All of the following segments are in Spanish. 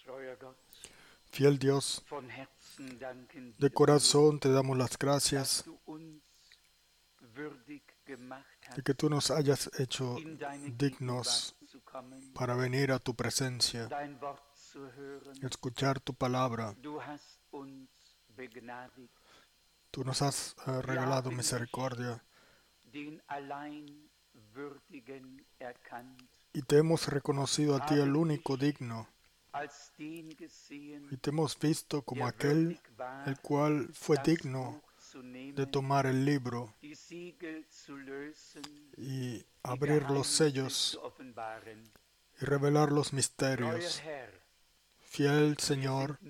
Fiel Dios, de corazón te damos las gracias de que tú nos hayas hecho dignos para venir a tu presencia, escuchar tu palabra. Tú nos has regalado misericordia y te hemos reconocido a ti el único digno. Y te hemos visto como aquel el cual fue digno de tomar el libro y abrir los sellos y revelar los misterios. Fiel Señor,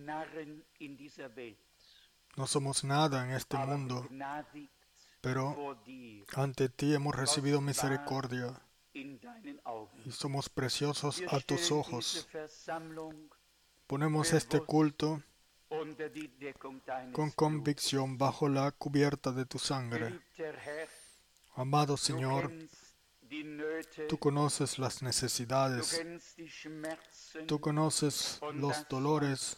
no somos nada en este mundo, pero ante ti hemos recibido misericordia y somos preciosos a tus ojos. Ponemos este culto con convicción bajo la cubierta de tu sangre. Amado Señor, tú conoces las necesidades, tú conoces los dolores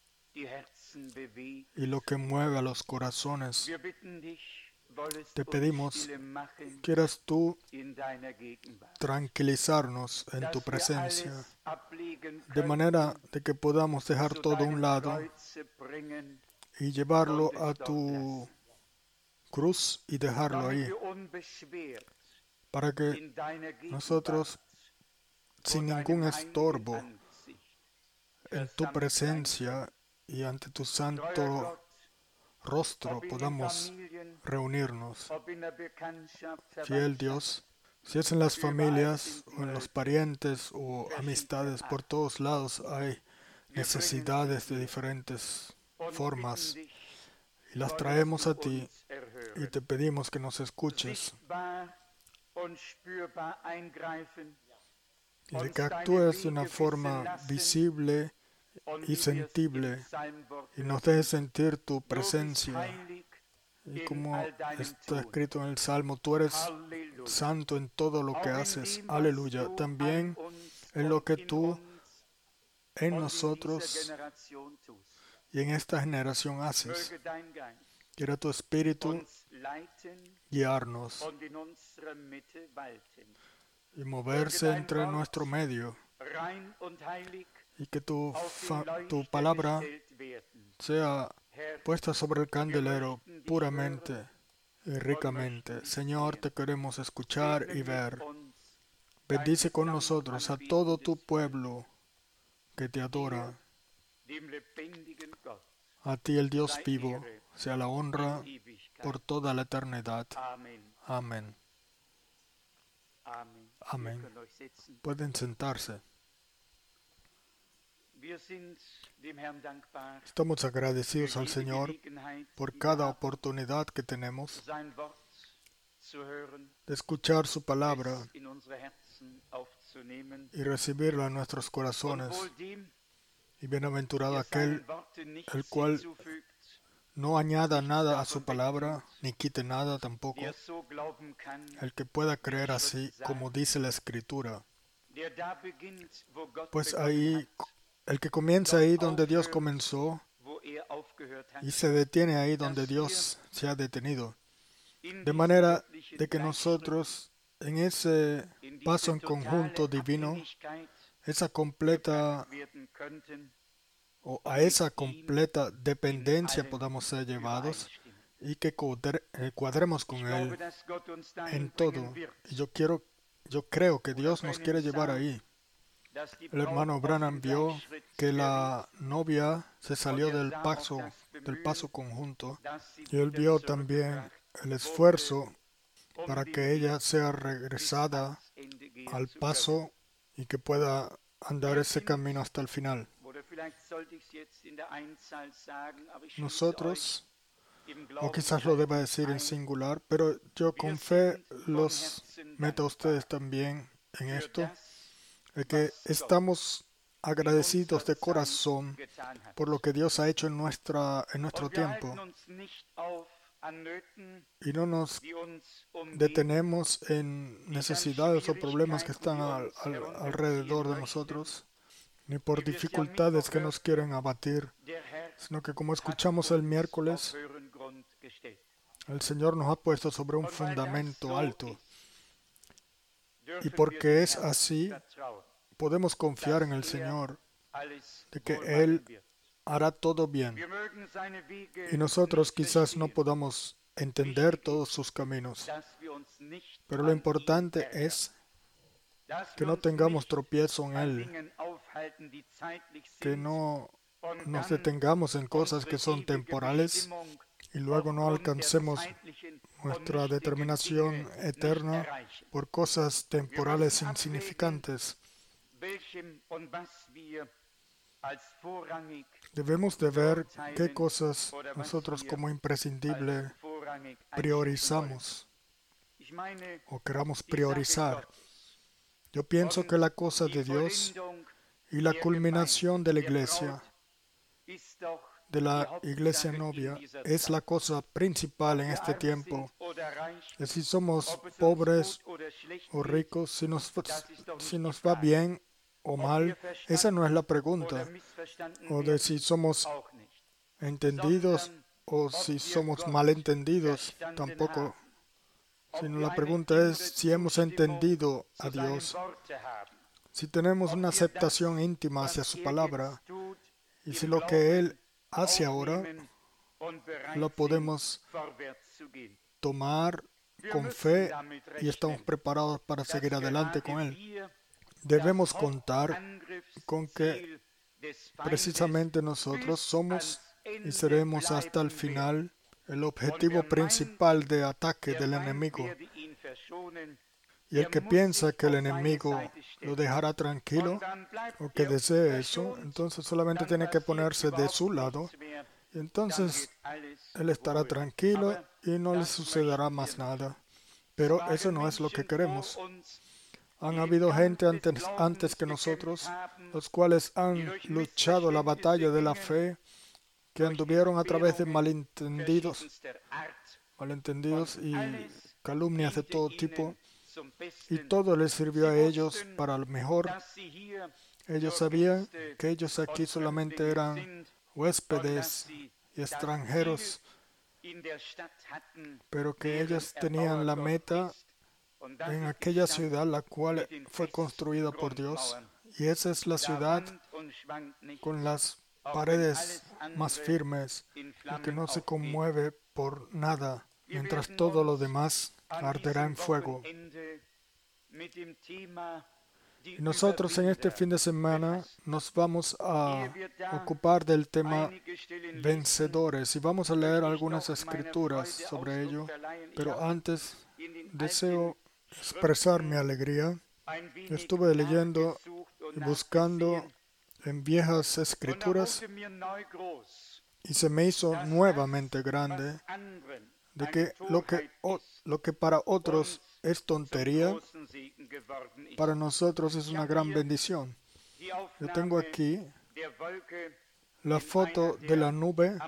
y lo que mueve a los corazones. Te pedimos, quieras tú tranquilizarnos en tu presencia, de manera de que podamos dejar todo a un lado y llevarlo a tu cruz y dejarlo ahí, para que nosotros, sin ningún estorbo, en tu presencia y ante tu santo rostro, podamos reunirnos. Fiel Dios, si es en las familias o en los parientes o amistades, por todos lados hay necesidades de diferentes formas y las traemos a ti y te pedimos que nos escuches y de que actúes de una forma visible y sentible y nos dejes sentir tu presencia. Y como está escrito en el Salmo, tú eres santo en todo lo que haces. Aleluya. También en lo que tú en nosotros y en esta generación haces. Quiera tu Espíritu guiarnos y moverse entre nuestro medio. Y que tu palabra sea puesta sobre el candelero puramente y ricamente. Señor, te queremos escuchar y ver. Bendice con nosotros a todo tu pueblo que te adora. A ti, el Dios vivo, sea la honra por toda la eternidad. Amén. Amén. Pueden sentarse. Estamos agradecidos al Señor por cada oportunidad que tenemos de escuchar su palabra y recibirla en nuestros corazones. Y bienaventurado aquel el cual no añada nada a su palabra, ni quite nada tampoco, el que pueda creer así como dice la Escritura. Pues ahí, el que comienza ahí donde Dios comenzó y se detiene ahí donde Dios se ha detenido. De manera de que nosotros en ese paso en conjunto divino, esa completa o a esa completa dependencia podamos ser llevados y que cuadremos con Él en todo. Y yo creo que Dios nos quiere llevar ahí. El hermano Branham vio que la novia se salió del paso conjunto y él vio también el esfuerzo para que ella sea regresada al paso y que pueda andar ese camino hasta el final. Nosotros, o quizás lo deba decir en singular, pero yo con fe los meto a ustedes también en esto, de que estamos agradecidos de corazón por lo que Dios ha hecho en nuestro tiempo. Y no nos detenemos en necesidades o problemas que están alrededor de nosotros, ni por dificultades que nos quieren abatir, sino que como escuchamos el miércoles, el Señor nos ha puesto sobre un fundamento alto. Y porque es así, podemos confiar en el Señor de que Él hará todo bien. Y nosotros quizás no podamos entender todos sus caminos, pero lo importante es que no tengamos tropiezo en Él, que no nos detengamos en cosas que son temporales y luego no alcancemos nuestra determinación eterna por cosas temporales insignificantes. Debemos de ver qué cosas nosotros como imprescindible priorizamos o queramos priorizar. Yo pienso que la cosa de Dios y la culminación de la iglesia novia, es la cosa principal en este tiempo. Y si somos pobres o ricos, si nos va bien o mal, esa no es la pregunta. O de si somos entendidos o si somos malentendidos, tampoco. Sino la pregunta es si hemos entendido a Dios, si tenemos una aceptación íntima hacia su palabra y si lo que Él hace ahora lo podemos tomar con fe y estamos preparados para seguir adelante con Él. Debemos contar con que precisamente nosotros somos y seremos hasta el final el objetivo principal de ataque del enemigo. Y el que piensa que el enemigo lo dejará tranquilo o que desee eso, entonces solamente tiene que ponerse de su lado y entonces él estará tranquilo y no le sucederá más nada. Pero eso no es lo que queremos. Han habido gente antes que nosotros, los cuales han luchado la batalla de la fe, que anduvieron a través de malentendidos y calumnias de todo tipo, y todo les sirvió a ellos para lo mejor. Ellos sabían que ellos aquí solamente eran huéspedes y extranjeros, pero que ellos tenían la meta en aquella ciudad la cual fue construida por Dios, y esa es la ciudad con las paredes más firmes y que no se conmueve por nada, mientras todo lo demás arderá en fuego. Y nosotros en este fin de semana nos vamos a ocupar del tema vencedores y vamos a leer algunas escrituras sobre ello, pero antes deseo expresar mi alegría. Estuve leyendo y buscando en viejas escrituras y se me hizo nuevamente grande de que lo que para otros es tontería, para nosotros es una gran bendición. Yo tengo aquí la foto de la nube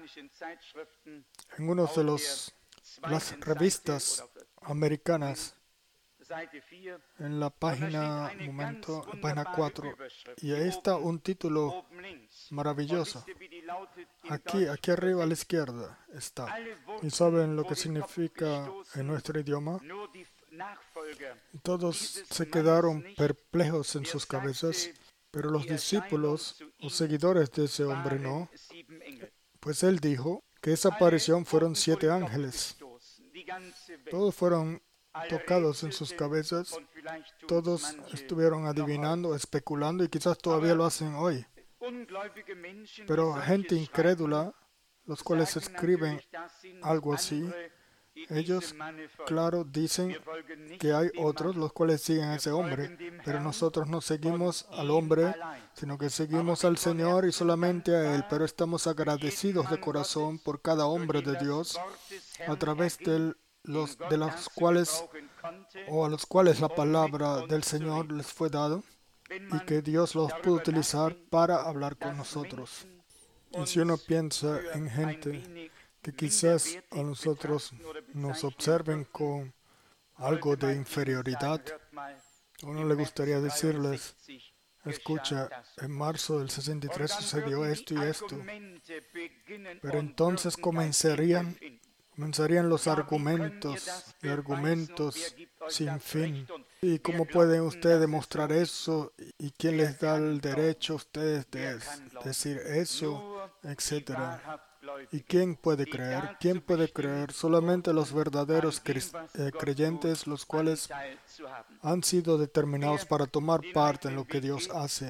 en una de las revistas americanas, en la página 4, y ahí está un título maravilloso. Aquí arriba a la izquierda está. ¿Y saben lo que significa en nuestro idioma? Todos se quedaron perplejos en sus cabezas, pero los discípulos o seguidores de ese hombre no. Pues él dijo que esa aparición fueron 7 ángeles. Todos fueron tocados en sus cabezas, todos estuvieron adivinando, especulando y quizás todavía lo hacen hoy. Pero gente incrédula, los cuales escriben algo así, ellos, claro, dicen que hay otros los cuales siguen a ese hombre, pero nosotros no seguimos al hombre, sino que seguimos al Señor y solamente a Él, pero estamos agradecidos de corazón por cada hombre de Dios a través de los cuales o a los cuales la palabra del Señor les fue dado y que Dios los pudo utilizar para hablar con nosotros. Y si uno piensa en gente que quizás a nosotros nos observen con algo de inferioridad, a uno le gustaría decirles, escucha, en marzo del 63 sucedió esto y esto. Pero entonces comenzarían los argumentos y argumentos sin fin. ¿Y cómo pueden ustedes demostrar eso? ¿Y quién les da el derecho a ustedes de decir eso? Etcétera. ¿Y quién puede creer? ¿Quién puede creer? Solamente los verdaderos creyentes, los cuales han sido determinados para tomar parte en lo que Dios hace.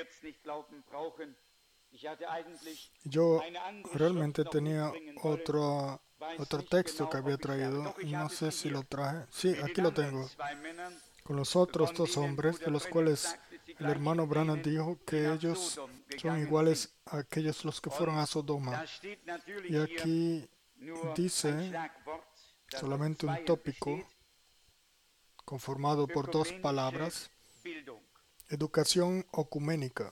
Yo realmente tenía otro texto que había traído. No sé si lo traje. Sí, aquí lo tengo. Con los otros dos hombres, de los cuales el hermano Branham dijo que ellos son iguales a aquellos los que fueron a Sodoma. Y aquí dice solamente un tópico conformado por dos palabras: educación ecuménica.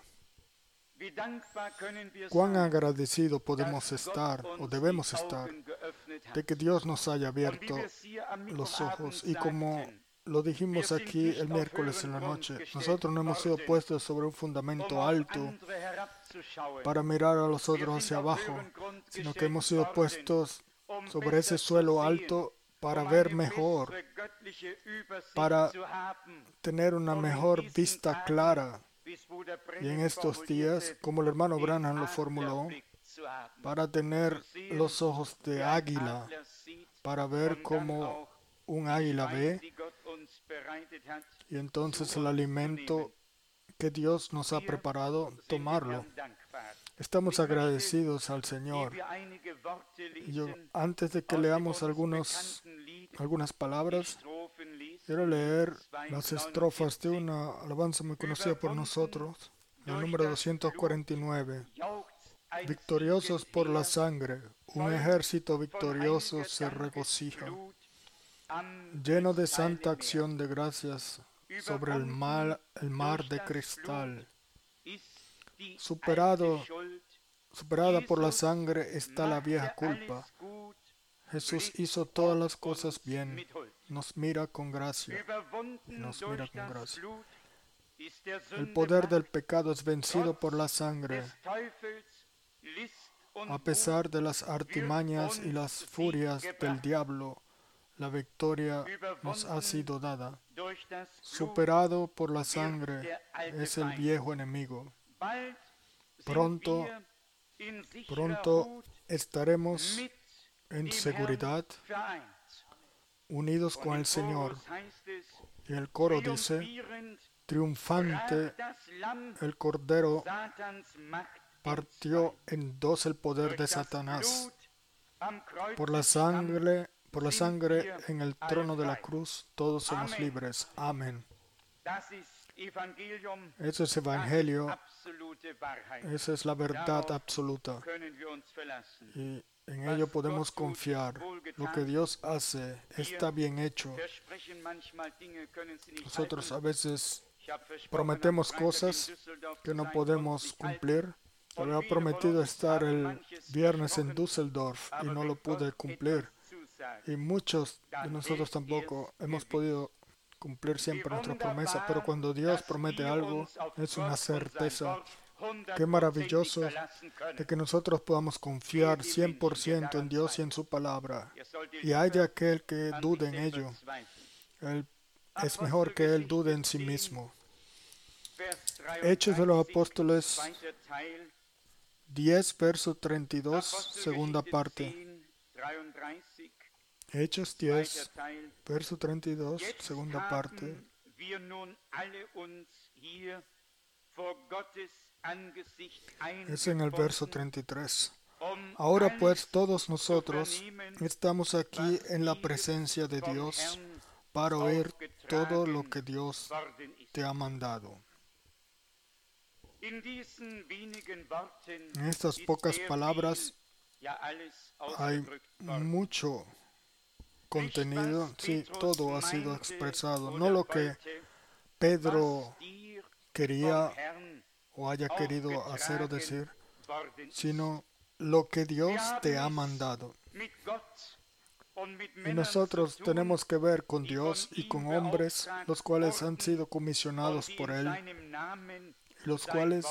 Cuán agradecido podemos estar o debemos estar de que Dios nos haya abierto los ojos, y como lo dijimos aquí el miércoles en la noche, nosotros no hemos sido puestos sobre un fundamento alto para mirar a los otros hacia abajo, sino que hemos sido puestos sobre ese suelo alto para ver mejor, para tener una mejor vista clara. Y en estos días, como el hermano Branham lo formuló, para tener los ojos de águila, para ver cómo un águila ve, y entonces el alimento que Dios nos ha preparado, tomarlo. Estamos agradecidos al Señor. Antes de que leamos algunas palabras, quiero leer las estrofas de una alabanza muy conocida por nosotros, el número 249. Victoriosos por la sangre, un ejército victorioso se regocija, lleno de santa acción de gracias sobre el mar de cristal. Superada por la sangre está la vieja culpa. Jesús hizo todas las cosas bien. Nos mira con gracia. El poder del pecado es vencido por la sangre. A pesar de las artimañas y las furias del diablo, la victoria nos ha sido dada. Superado por la sangre es el viejo enemigo. Pronto estaremos en seguridad, unidos con el Señor. Y el coro dice: triunfante el Cordero partió en dos el poder de Satanás. Por la sangre en el trono de la cruz, todos somos libres. Amén. Eso es Evangelio. Esa es la verdad absoluta. Y en ello podemos confiar. Lo que Dios hace está bien hecho. Nosotros a veces prometemos cosas que no podemos cumplir. Había prometido estar el viernes en Düsseldorf y no lo pude cumplir. Y muchos de nosotros tampoco hemos podido cumplir siempre nuestra promesa, pero cuando Dios promete algo, es una certeza. Qué maravilloso de que nosotros podamos confiar 100% en Dios y en su palabra. Y hay de aquel que dude en ello. Es mejor que él dude en sí mismo. Hechos de los Apóstoles 10, verso 32, segunda parte. Hechos 10, verso 32, segunda parte. Es en el verso 33. Ahora pues todos nosotros estamos aquí en la presencia de Dios para oír todo lo que Dios te ha mandado. En estas pocas palabras hay mucho contenido. Sí, todo ha sido expresado. No lo que Pedro quería o haya querido hacer o decir, sino lo que Dios te ha mandado. Y nosotros tenemos que ver con Dios y con hombres, los cuales han sido comisionados por Él los cuales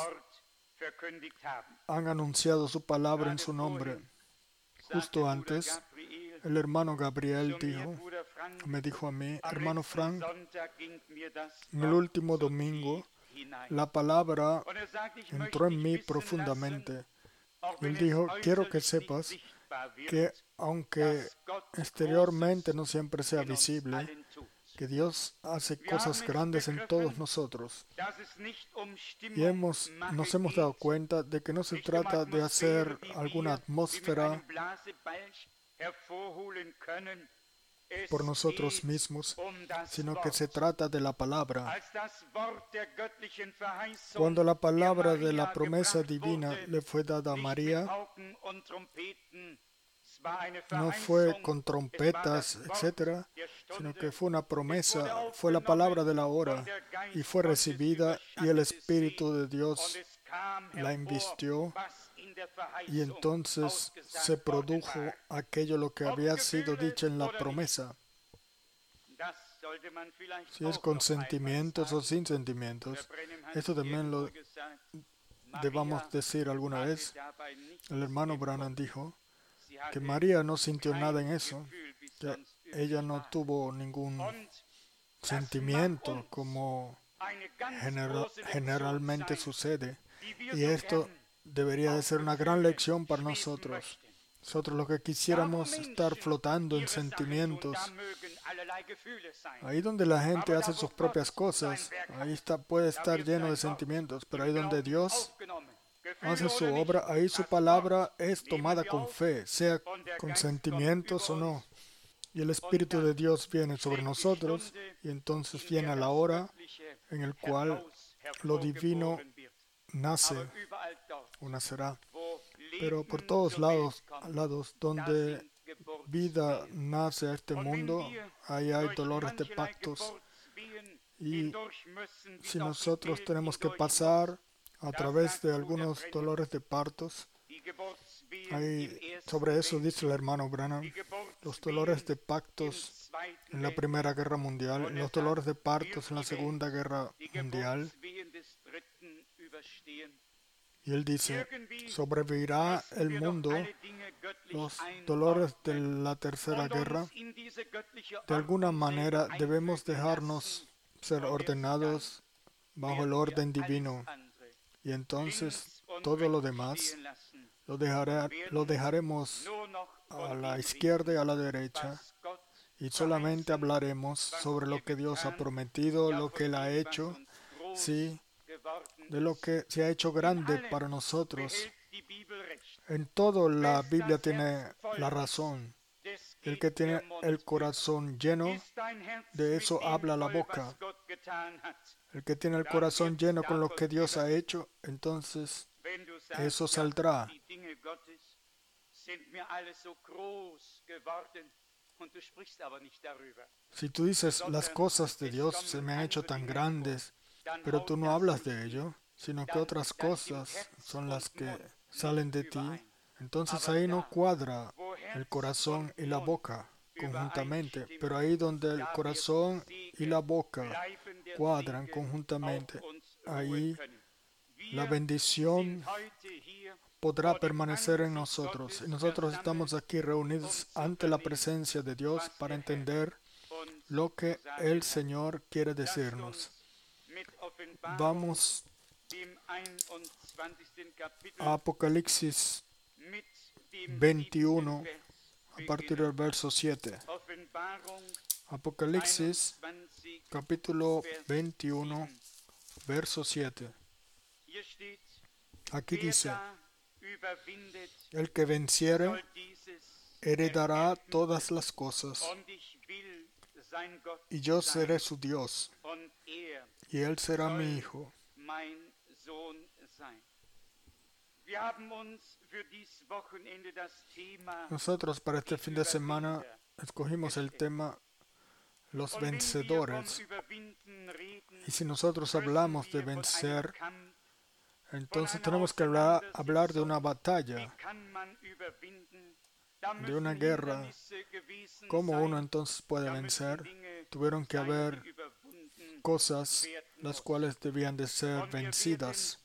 han anunciado su palabra en su nombre. Justo antes, el hermano Gabriel me dijo a mí, hermano Frank, en el último domingo, la palabra entró en mí profundamente. Y él dijo, quiero que sepas que aunque exteriormente no siempre sea visible, que Dios hace cosas grandes en todos nosotros. Y nos hemos dado cuenta de que no se trata de hacer alguna atmósfera por nosotros mismos, sino que se trata de la palabra. Cuando la palabra de la promesa divina le fue dada a María, no fue con trompetas, etc., sino que fue una promesa, fue la palabra de la hora, y fue recibida, y el Espíritu de Dios la invistió, y entonces se produjo aquello lo que había sido dicho en la promesa. Si es con sentimientos o sin sentimientos, esto también lo debamos decir alguna vez. El hermano Branham dijo que María no sintió nada en eso, que ella no tuvo ningún sentimiento como generalmente sucede. Y esto debería de ser una gran lección para nosotros. Nosotros lo que quisiéramos estar flotando en sentimientos. Ahí donde la gente hace sus propias cosas, puede estar lleno de sentimientos, pero ahí donde Dios hace su obra, ahí su palabra es tomada con fe, sea con sentimientos o no. Y el Espíritu de Dios viene sobre nosotros, y entonces viene la hora en el cual lo divino nace o nacerá. Pero por todos lados donde vida nace a este mundo, ahí hay dolores de partos. Y si nosotros tenemos que pasar a través de algunos dolores de partos, sobre eso dice el hermano Branham, los dolores de partos en la Primera Guerra Mundial, los dolores de partos en la Segunda Guerra Mundial. Y él dice, sobrevivirá el mundo los dolores de la Tercera Guerra. De alguna manera debemos dejarnos ser ordenados bajo el orden divino. Y entonces todo lo demás lo dejaremos a la izquierda y a la derecha. Y solamente hablaremos sobre lo que Dios ha prometido, lo que Él ha hecho, sí, de lo que se ha hecho grande para nosotros. En todo la Biblia tiene la razón. El que tiene el corazón lleno, de eso habla la boca. El que tiene el corazón lleno con lo que Dios ha hecho, entonces eso saldrá. Si tú dices, las cosas de Dios se me han hecho tan grandes, pero tú no hablas de ello, sino que otras cosas son las que salen de ti, entonces ahí no cuadra el corazón y la boca conjuntamente. Pero ahí donde el corazón y la boca cuadran conjuntamente, ahí la bendición podrá permanecer en nosotros. Y nosotros estamos aquí reunidos ante la presencia de Dios para entender lo que el Señor quiere decirnos. Vamos a Apocalipsis 21, a partir del verso 7. Apocalipsis, capítulo 21, verso 7. Aquí dice, el que venciere heredará todas las cosas, y yo seré su Dios, y él será mi hijo. Nosotros para este fin de semana escogimos el tema los vencedores. Y si nosotros hablamos de vencer, entonces tenemos que hablar de una batalla. de una guerra, ¿cómo uno entonces puede vencer? Tuvieron que haber cosas las cuales debían de ser vencidas.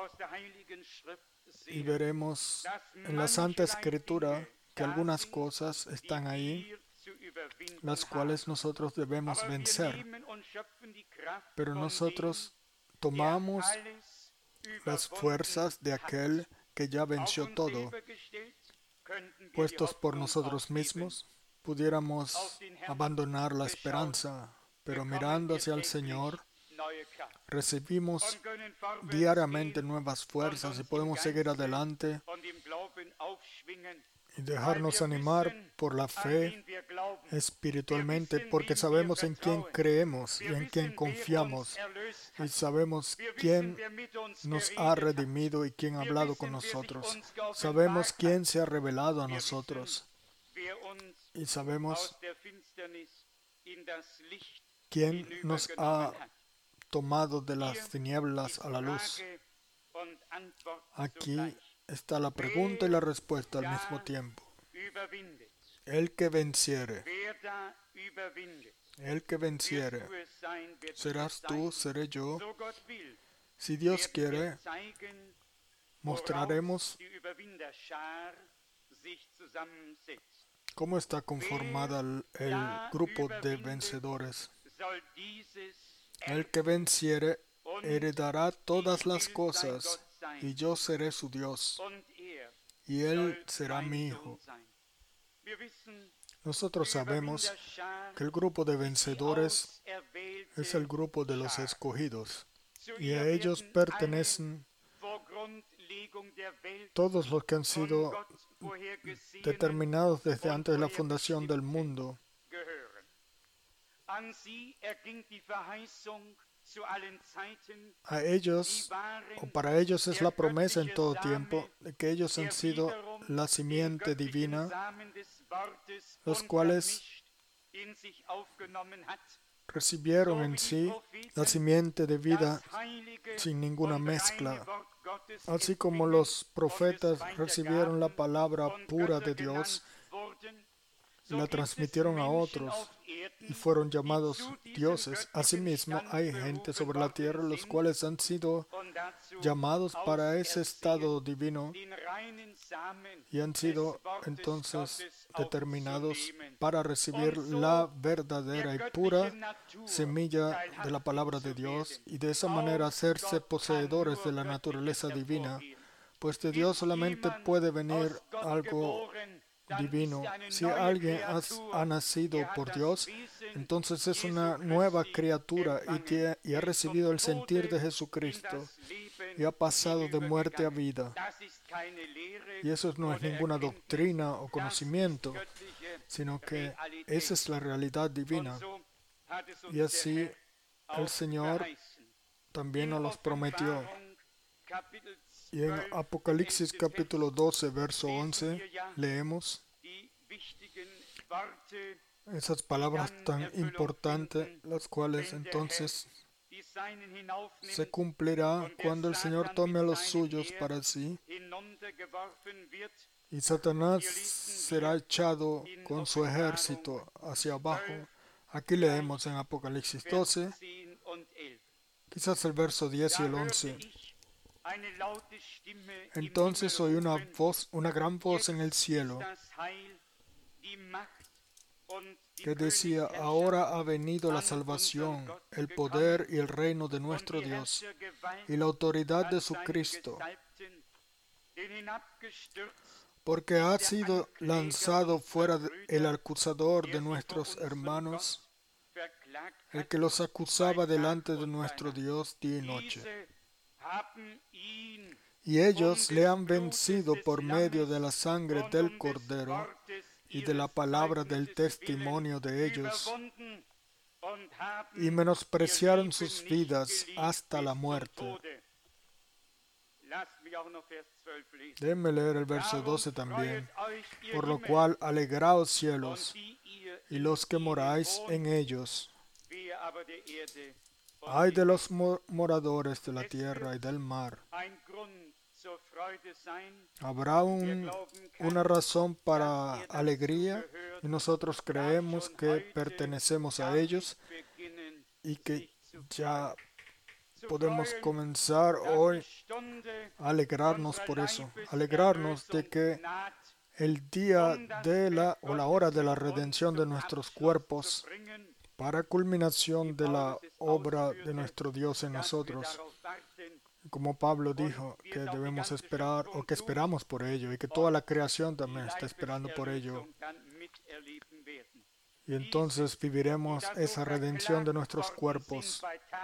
Y veremos en la Santa Escritura que algunas cosas están ahí, las cuales nosotros debemos vencer. Pero nosotros tomamos las fuerzas de aquel que ya venció todo. Puestos por nosotros mismos, pudiéramos abandonar la esperanza, pero mirando hacia el Señor, recibimos diariamente nuevas fuerzas y podemos seguir adelante y dejarnos animar por la fe espiritualmente, porque sabemos en quién creemos y en quién confiamos, y sabemos quién nos ha redimido y quién ha hablado con nosotros. Sabemos quién se ha revelado a nosotros y sabemos quién nos ha tomado de las tinieblas a la luz. Aquí está la pregunta y la respuesta al mismo tiempo. El que venciere, serás tú, seré yo. Si Dios quiere, mostraremos cómo está conformada el grupo de vencedores. El que venciere heredará todas las cosas, y yo seré su Dios, y él será mi hijo. Nosotros sabemos que el grupo de vencedores es el grupo de los escogidos, y a ellos pertenecen todos los que han sido determinados desde antes de la fundación del mundo. A ellos, o para ellos es la promesa en todo tiempo, de que ellos han sido la simiente divina, los cuales recibieron en sí la simiente de vida sin ninguna mezcla, así como los profetas recibieron la palabra pura de Dios y la transmitieron a otros y fueron llamados dioses. Asimismo, hay gente sobre la tierra los cuales han sido llamados para ese estado divino y han sido entonces determinados para recibir la verdadera y pura semilla de la palabra de Dios y de esa manera hacerse poseedores de la naturaleza divina, pues de Dios solamente puede venir algo divino. Si alguien ha nacido por Dios, entonces es una nueva criatura y ha recibido el sentir de Jesucristo y ha pasado de muerte a vida. Y eso no es ninguna doctrina o conocimiento, sino que esa es la realidad divina. Y así el Señor también nos los prometió. Y en Apocalipsis capítulo 12, verso 11, leemos esas palabras tan importantes, las cuales entonces se cumplirá cuando el Señor tome a los suyos para sí, y Satanás será echado con su ejército hacia abajo. Aquí leemos en Apocalipsis 12, quizás el verso 10 y el 11. Entonces oí una gran voz en el cielo, que decía: ahora ha venido la salvación, el poder y el reino de nuestro Dios, y la autoridad de su Cristo, porque ha sido lanzado fuera el acusador de nuestros hermanos, el que los acusaba delante de nuestro Dios día y noche. Y ellos le han vencido por medio de la sangre del Cordero y de la palabra del testimonio de ellos, y menospreciaron sus vidas hasta la muerte. Déjenme leer el verso 12 también. Por lo cual, alegraos cielos, y los que moráis en ellos. Ay de los moradores de la tierra y del mar, Habrá una razón para alegría y nosotros creemos que pertenecemos a ellos y que ya podemos comenzar hoy a alegrarnos por eso, alegrarnos de que el día de la hora de la redención de nuestros cuerpos para culminación de la obra de nuestro Dios en nosotros. Como Pablo dijo, que debemos esperar o que esperamos por ello y que toda la creación también está esperando por ello. Y entonces viviremos esa redención de nuestros cuerpos.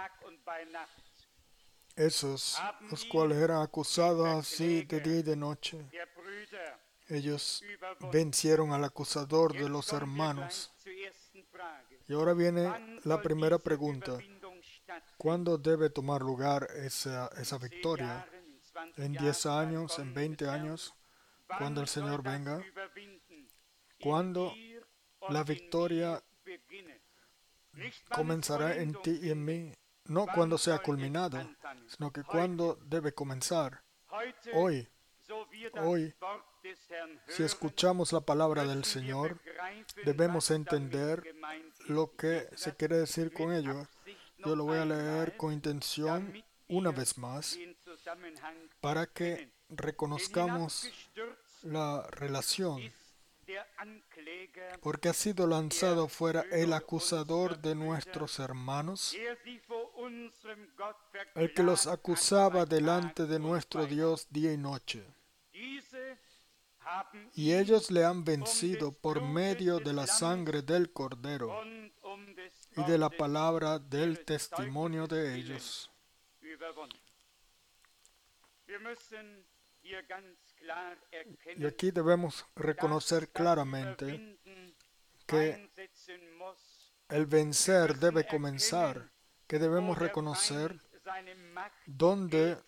Esos, los cuales eran acusados así de día y de noche, ellos vencieron al acusador de los hermanos. Y ahora viene la primera pregunta. ¿Cuándo debe tomar lugar esa victoria? ¿En 10 años? ¿En 20 años? ¿Cuándo el Señor venga? ¿Cuándo la victoria comenzará en ti y en mí? No cuando sea culminado, sino que cuándo debe comenzar. Hoy, si escuchamos la palabra del Señor, debemos entender lo que se quiere decir con ello. Yo lo voy a leer con intención una vez más para que reconozcamos la relación. Porque ha sido lanzado fuera el acusador de nuestros hermanos, el que los acusaba delante de nuestro Dios día y noche. Y ellos le han vencido por medio de la sangre del Cordero y de la palabra del testimonio de ellos. Y aquí debemos reconocer claramente que el vencer debe comenzar, que debemos reconocer dónde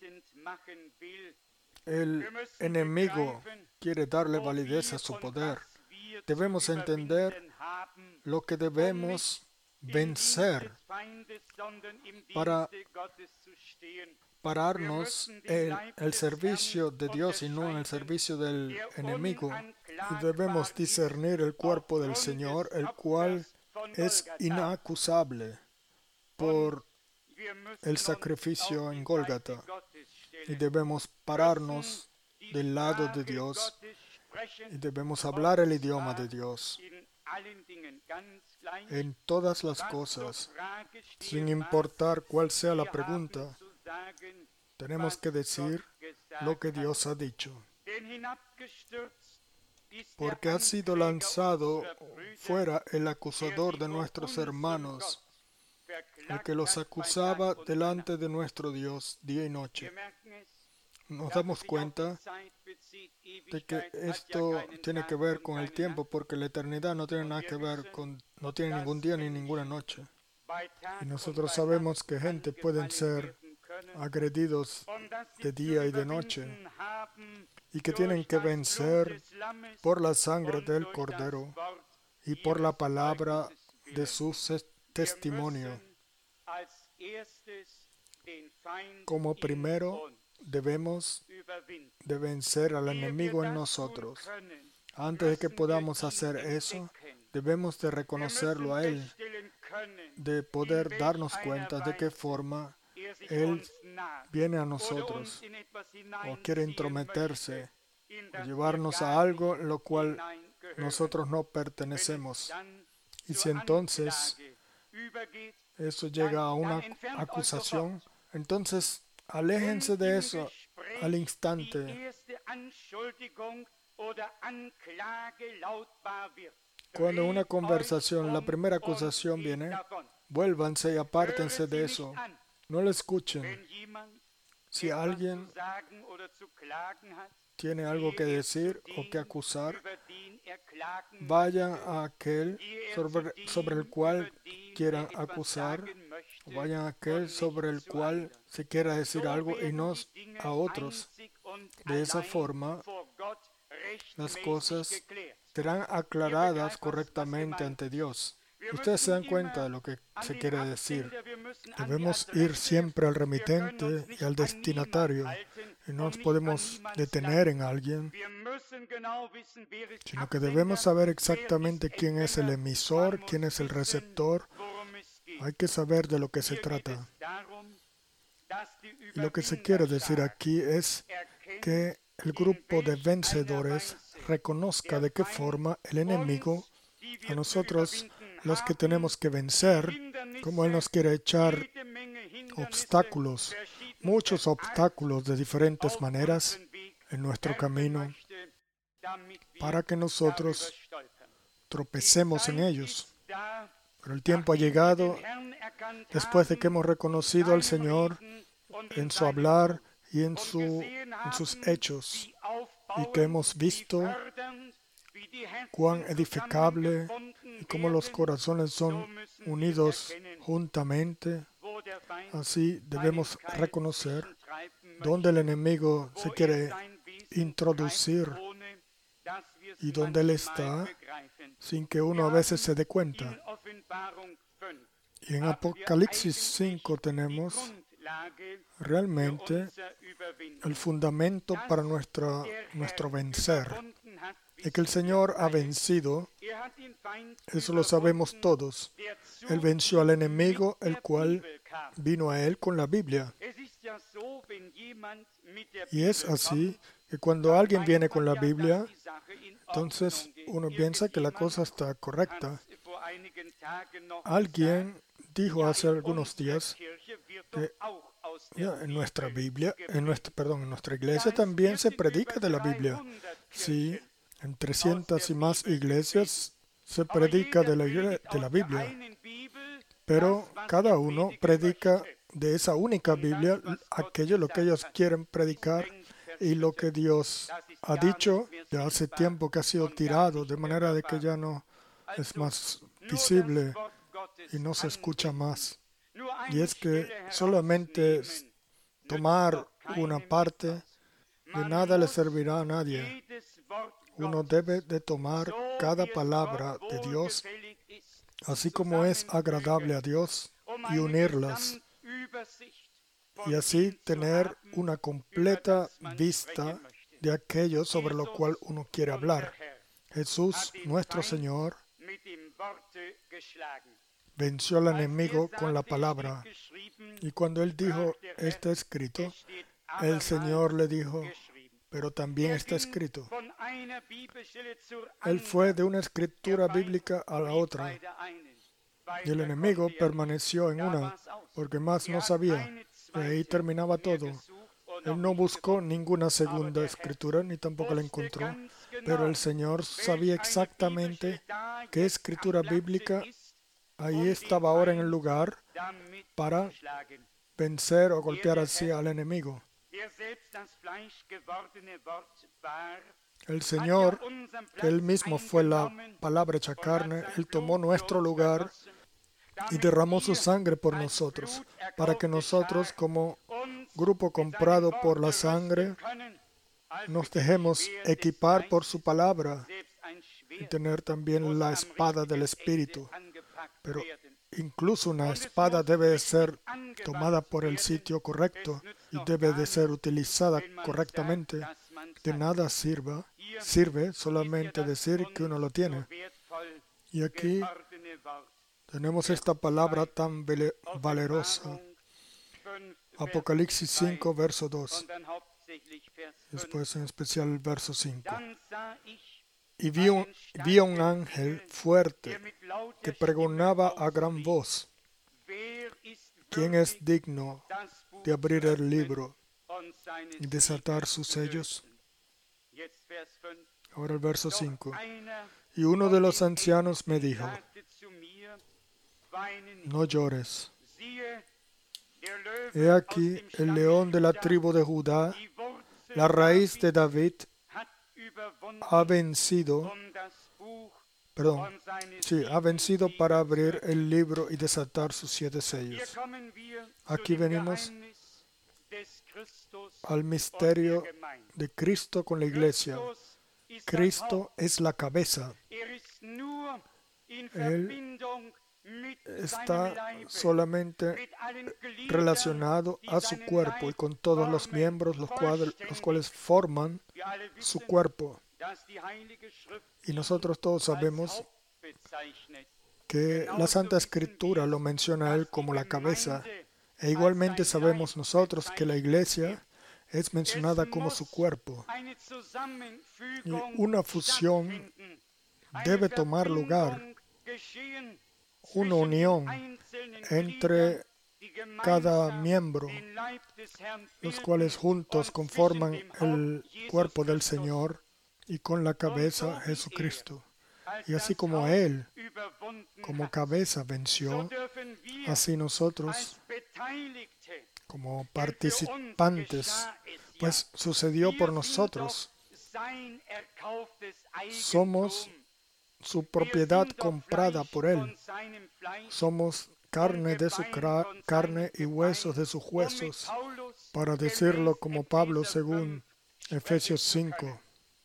el enemigo quiere darle validez a su poder. Debemos entender lo que debemos vencer para pararnos en el servicio de Dios y no en el servicio del enemigo. Y debemos discernir el cuerpo del Señor, el cual es inacusable por el sacrificio en Gólgata. Y debemos pararnos del lado de Dios y debemos hablar el idioma de Dios en todas las cosas, sin importar cuál sea la pregunta. Tenemos que decir lo que Dios ha dicho. Porque ha sido lanzado fuera el acusador de nuestros hermanos, el que los acusaba delante de nuestro Dios día y noche. Nos damos cuenta de que esto tiene que ver con el tiempo, porque la eternidad no tiene nada que ver con, no tiene ningún día ni ninguna noche. Y nosotros sabemos que gente pueden ser agredidos de día y de noche y que tienen que vencer por la sangre del Cordero y por la palabra de su testimonio. Como primero debemos de vencer al enemigo en nosotros. Antes de que podamos hacer eso, debemos de reconocerlo a Él, de poder darnos cuenta de qué forma Él viene a nosotros o quiere intrometerse o llevarnos a algo en lo cual nosotros no pertenecemos. Y si entonces eso llega a una acusación, entonces aléjense de eso al instante. Cuando una conversación, la primera acusación viene, vuélvanse y apártense de eso. No le escuchen. Si alguien tiene algo que decir o que acusar, vayan a aquel sobre el cual quieran acusar, vayan a aquel sobre el cual se quiera decir algo y no a otros. De esa forma, las cosas serán aclaradas correctamente ante Dios. Ustedes se dan cuenta de lo que se quiere decir. Debemos ir siempre al remitente y al destinatario Y no nos podemos detener en alguien, sino que debemos saber exactamente quién es el emisor, quién es el receptor. Hay que saber de lo que se trata. Y lo que se quiere decir aquí es que el grupo de vencedores reconozca de qué forma el enemigo, a nosotros los que tenemos que vencer, como él nos quiere echar obstáculos, muchos obstáculos de diferentes maneras en nuestro camino, para que nosotros tropecemos en ellos. Pero el tiempo ha llegado, después de que hemos reconocido al Señor en su hablar y en sus hechos, y que hemos visto cuán edificable y cómo los corazones son unidos juntamente. Así debemos reconocer dónde el enemigo se quiere introducir y dónde él está, sin que uno a veces se dé cuenta. Y en Apocalipsis 5 tenemos realmente el fundamento para nuestro vencer. De que el Señor ha vencido, eso lo sabemos todos. Él venció al enemigo, el cual vino a él con la Biblia. Y es así que cuando alguien viene con la Biblia, entonces uno piensa que la cosa está correcta. Alguien dijo hace algunos días que en nuestra Biblia, en nuestra iglesia también se predica de la Biblia. Sí, en 300 y más iglesias se predica de la Biblia. Pero cada uno predica de esa única Biblia aquello lo que ellos quieren predicar, y lo que Dios ha dicho ya hace tiempo que ha sido tirado, de manera de que ya no es más visible y no se escucha más. Y es que solamente tomar una parte de nada le servirá a nadie. Uno debe de tomar cada palabra de Dios, así como es agradable a Dios, y unirlas, y así tener una completa vista de aquello sobre lo cual uno quiere hablar. Jesús, nuestro Señor, venció al enemigo con la palabra. Y cuando Él dijo, está escrito, el Señor le dijo, pero también está escrito. Él fue de una escritura bíblica a la otra. Y el enemigo permaneció en una, porque más no sabía. Y ahí terminaba todo. Él no buscó ninguna segunda escritura, ni tampoco la encontró. Pero el Señor sabía exactamente qué escritura bíblica ahí estaba ahora en el lugar para vencer o golpear así al enemigo. El Señor, que Él mismo fue la palabra hecha carne, Él tomó nuestro lugar y derramó su sangre por nosotros, para que nosotros, como grupo comprado por la sangre, nos dejemos equipar por su palabra y tener también la espada del Espíritu. Pero incluso una espada debe de ser tomada por el sitio correcto y debe de ser utilizada correctamente. De nada sirve solamente decir que uno lo tiene. Y aquí tenemos esta palabra tan valerosa. Apocalipsis 5, verso 2. Después en especial el verso 5. Y vi un ángel fuerte que pregonaba a gran voz: ¿quién es digno de abrir el libro y desatar sus sellos? Ahora el verso 5. Y uno de los ancianos me dijo: no llores. He aquí el león de la tribu de Judá, la raíz de David, ha vencido para abrir el libro y desatar sus 7 sellos. Aquí venimos al misterio de Cristo con la iglesia. Cristo es la cabeza. Él está solamente relacionado a su cuerpo y con todos los miembros, los cuales forman su cuerpo. Y nosotros todos sabemos que la Santa Escritura lo menciona a Él como la cabeza. E igualmente sabemos nosotros que la iglesia es mencionada como su cuerpo. Y una fusión debe tomar lugar, una unión entre cada miembro, los cuales juntos conforman el cuerpo del Señor y con la cabeza Jesucristo. Y así como Él, como cabeza, venció, así nosotros, como participantes, pues sucedió por nosotros. Somos su propiedad comprada por Él. Somos carne de su carne y huesos de sus huesos, para decirlo como Pablo según Efesios 5.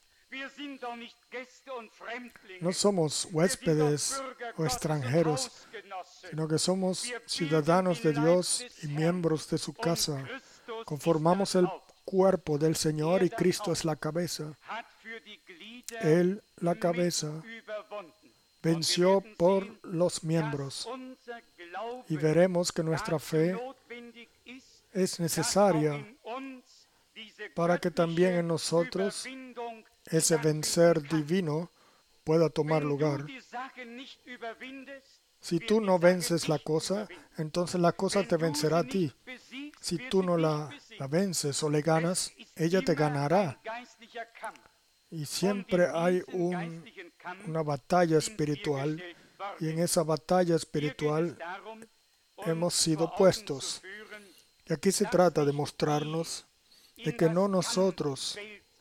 No somos huéspedes o extranjeros, sino que somos ciudadanos de Dios y miembros de su casa. Conformamos el cuerpo del Señor y Cristo es la cabeza. Él, la cabeza, venció por los miembros. Y veremos que nuestra fe es necesaria para que también en nosotros ese vencer divino pueda tomar lugar. Si tú no vences la cosa, entonces la cosa te vencerá a ti. Si tú no la vences o le ganas, ella te ganará. Y siempre hay una batalla espiritual, y en esa batalla espiritual hemos sido puestos. Y aquí se trata de mostrarnos de que no nosotros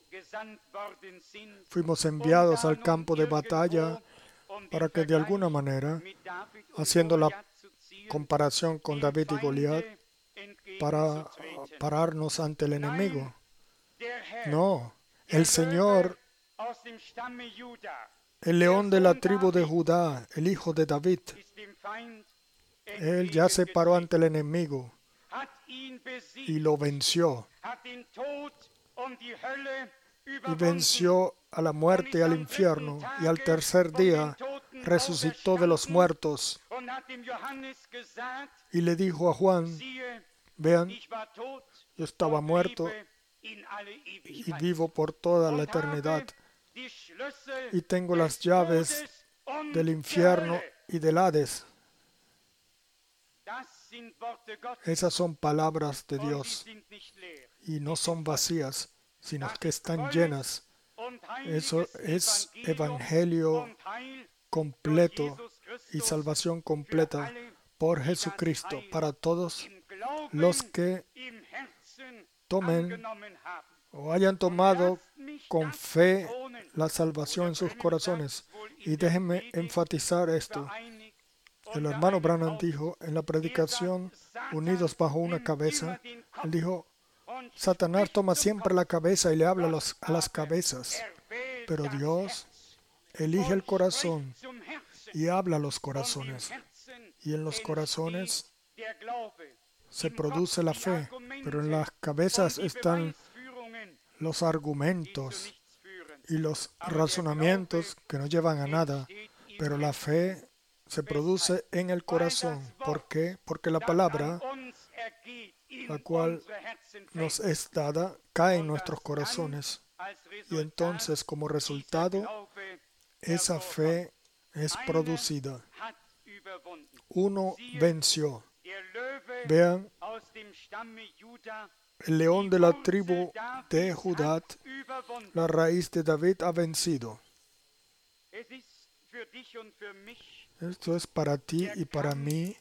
fuimos enviados al campo de batalla para que de alguna manera, haciendo la comparación con David y Goliat, para pararnos ante el enemigo. No, el Señor, el león de la tribu de Judá, el hijo de David, Él ya se paró ante el enemigo y lo venció. Y venció a la muerte y al infierno, y al tercer día resucitó de los muertos. Y le dijo a Juan, vean, yo estaba muerto y vivo por toda la eternidad, y tengo las llaves del infierno y del Hades. Esas son palabras de Dios, y no son vacías, sino que están llenas. Eso es evangelio completo y salvación completa por Jesucristo para todos los que tomen o hayan tomado con fe la salvación en sus corazones. Y déjenme enfatizar esto. El hermano Branham dijo en la predicación Unidos bajo una cabeza, él dijo, Satanás toma siempre la cabeza y le habla a las cabezas, pero Dios elige el corazón y habla a los corazones. Y en los corazones se produce la fe, pero en las cabezas están los argumentos y los razonamientos que no llevan a nada, pero la fe se produce en el corazón. ¿Por qué? Porque la palabra, la cual nos es dada, cae en nuestros corazones. Y entonces, como resultado, esa fe es producida. Uno venció. Vean, el león de la tribu de Judá, la raíz de David, ha vencido. Esto es para ti y para mí.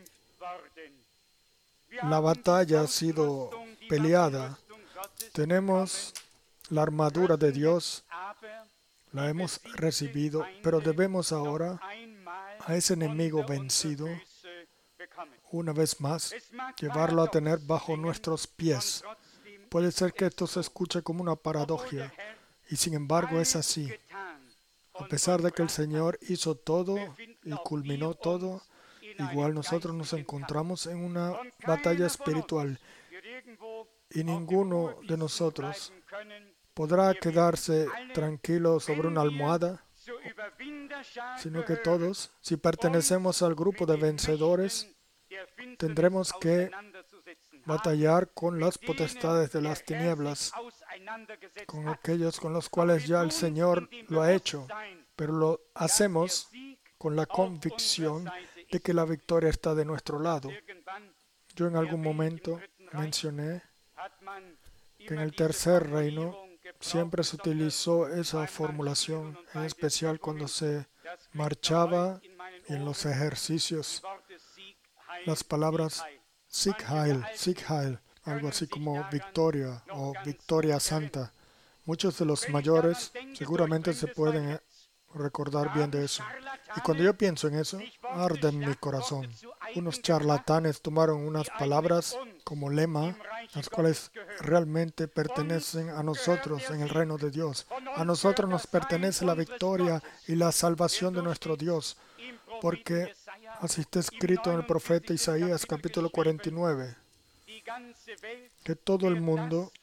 La batalla ha sido peleada. Tenemos la armadura de Dios, la hemos recibido, pero debemos ahora a ese enemigo vencido, una vez más, llevarlo a tener bajo nuestros pies. Puede ser que esto se escuche como una paradoja, y sin embargo es así. A pesar de que el Señor hizo todo y culminó todo, igual nosotros nos encontramos en una batalla espiritual y ninguno de nosotros podrá quedarse tranquilo sobre una almohada, sino que todos, si pertenecemos al grupo de vencedores, tendremos que batallar con las potestades de las tinieblas, con aquellos con los cuales ya el Señor lo ha hecho, pero lo hacemos con la convicción de que la victoria está de nuestro lado. Yo en algún momento mencioné que en el tercer reino siempre se utilizó esa formulación, en especial cuando se marchaba y en los ejercicios, las palabras Sieg Heil, algo así como victoria o victoria santa. Muchos de los mayores seguramente se pueden recordar bien de eso. Y cuando yo pienso en eso, arde en mi corazón. Unos charlatanes tomaron unas palabras como lema, las cuales realmente pertenecen a nosotros en el reino de Dios. A nosotros nos pertenece la victoria y la salvación de nuestro Dios, porque así está escrito en el profeta Isaías capítulo 49, que todo el mundo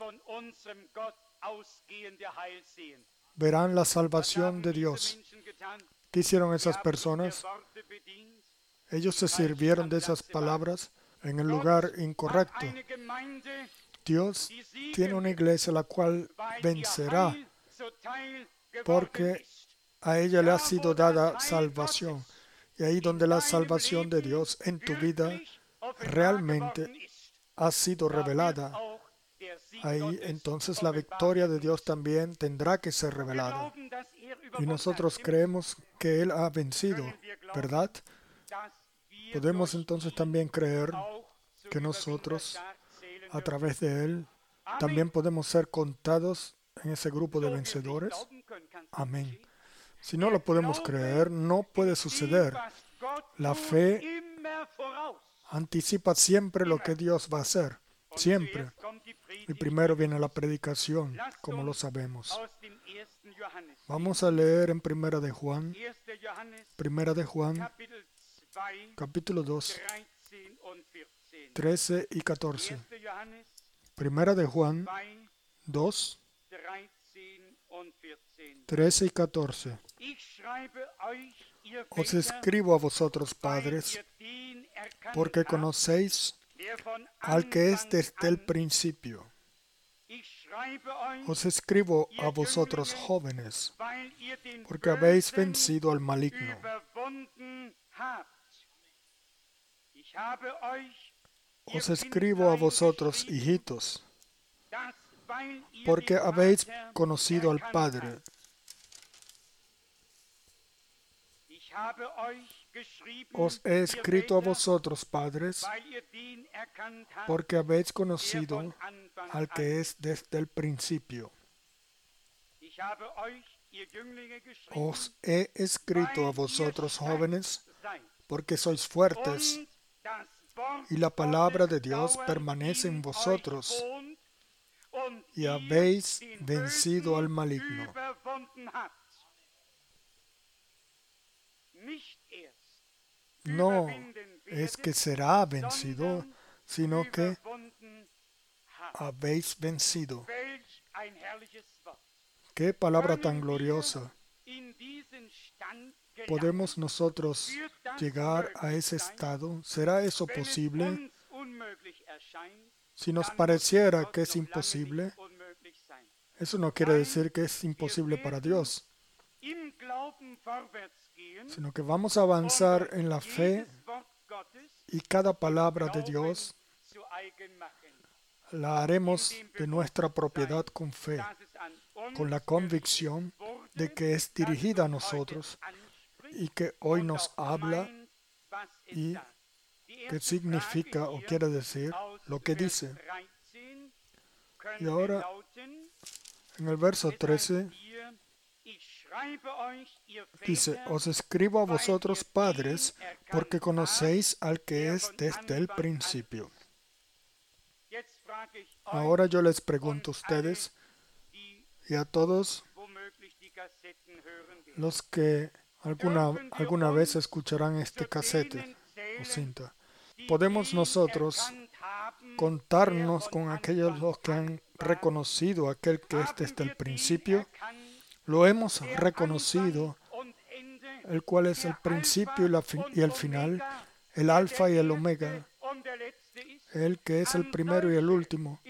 verán la salvación de Dios. ¿Qué hicieron esas personas? Ellos se sirvieron de esas palabras en el lugar incorrecto. Dios tiene una iglesia la cual vencerá porque a ella le ha sido dada salvación. Y ahí donde la salvación de Dios en tu vida realmente ha sido revelada, ahí entonces la victoria de Dios también tendrá que ser revelada. Y nosotros creemos que Él ha vencido, ¿verdad? Podemos entonces también creer que nosotros, a través de Él, también podemos ser contados en ese grupo de vencedores. Amén. Si no lo podemos creer, no puede suceder. La fe anticipa siempre lo que Dios va a hacer, siempre. Y primero viene la predicación, como lo sabemos. Vamos a leer en Primera de Juan, capítulo 2, 13 y 14. Primera de Juan 2, 13 y 14. Os escribo a vosotros, padres, porque conocéis al que es desde el principio. Os escribo a vosotros, jóvenes, porque habéis vencido al maligno. Os escribo a vosotros, hijitos, porque habéis conocido al Padre. Os he escrito a vosotros, padres, porque habéis conocido al que es desde el principio. Os he escrito a vosotros, jóvenes, porque sois fuertes, y la palabra de Dios permanece en vosotros, y habéis vencido al maligno. No es que será vencido, sino que habéis vencido. ¡Qué palabra tan gloriosa! ¿Podemos nosotros llegar a ese estado? ¿Será eso posible? Si nos pareciera que es imposible, eso no quiere decir que es imposible para Dios, sino que vamos a avanzar en la fe y cada palabra de Dios la haremos de nuestra propiedad con fe, con la convicción de que es dirigida a nosotros y que hoy nos habla y que significa o quiere decir lo que dice. Y ahora, en el verso 13, dice, os escribo a vosotros, padres, porque conocéis al que es desde el principio. Ahora yo les pregunto a ustedes y a todos los que alguna vez escucharán este casete, o cinta. Podemos nosotros contarnos con aquellos los que han reconocido a aquel que es desde el principio. Lo hemos reconocido, el cual es el principio y el final, el alfa y el omega, el que es el primero y el último.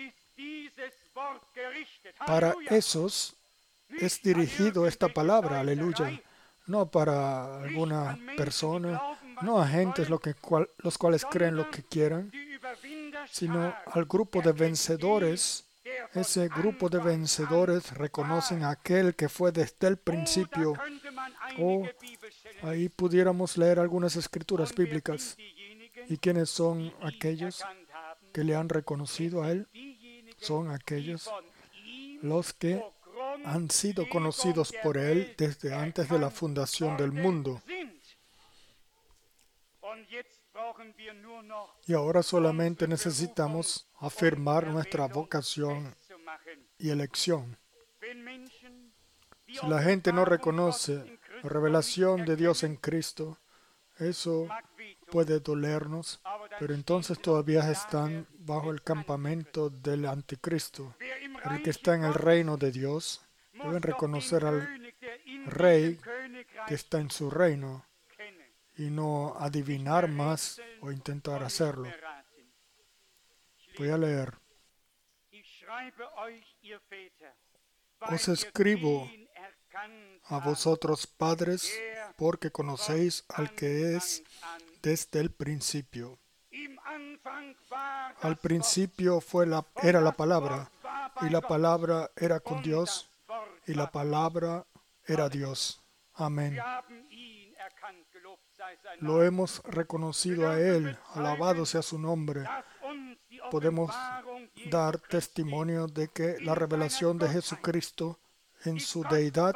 Para esos es dirigido esta palabra, aleluya, no para alguna persona, no a gentes los cuales creen lo que quieran, sino al grupo de vencedores. Ese grupo de vencedores reconocen a aquel que fue desde el principio. O ahí pudiéramos leer algunas escrituras bíblicas. ¿Y quiénes son aquellos que le han reconocido a él? Son aquellos los que han sido conocidos por él desde antes de la fundación del mundo. Y ahora solamente necesitamos afirmar nuestra vocación y elección. Si la gente no reconoce la revelación de Dios en Cristo, eso puede dolernos, pero entonces todavía están bajo el campamento del anticristo. El que está en el reino de Dios deben reconocer al rey que está en su reino y no adivinar más o intentar hacerlo. Voy a leer. Os escribo a vosotros padres, porque conocéis al que es desde el principio. Al principio era la palabra, y la palabra era con Dios, y la palabra era Dios. Amén. Lo hemos reconocido a Él, alabado sea su nombre. Podemos dar testimonio de que la revelación de Jesucristo en su deidad,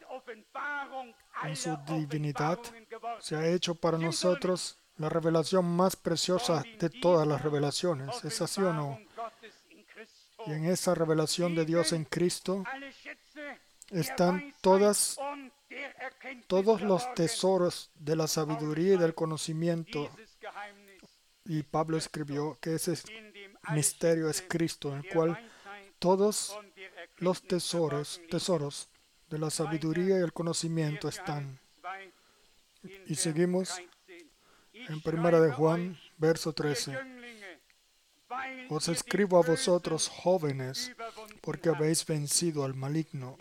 en su divinidad, se ha hecho para nosotros la revelación más preciosa de todas las revelaciones. ¿Es así o no? Y en esa revelación de Dios en Cristo están todos los tesoros de la sabiduría y del conocimiento. Y Pablo escribió que ese misterio es Cristo, en el cual todos los tesoros de la sabiduría y el conocimiento están. Y seguimos en 1 de Juan, verso 13. Os escribo a vosotros jóvenes, porque habéis vencido al maligno.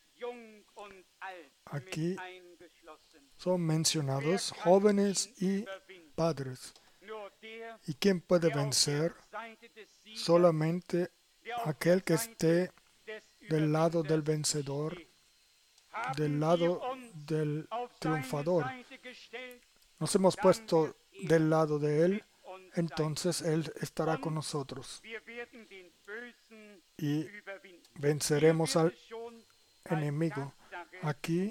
Aquí son mencionados jóvenes y padres. ¿Y quién puede vencer? Solamente aquel que esté del lado del vencedor, del lado del triunfador. Nos hemos puesto del lado de Él, entonces Él estará con nosotros. Y venceremos al enemigo. Aquí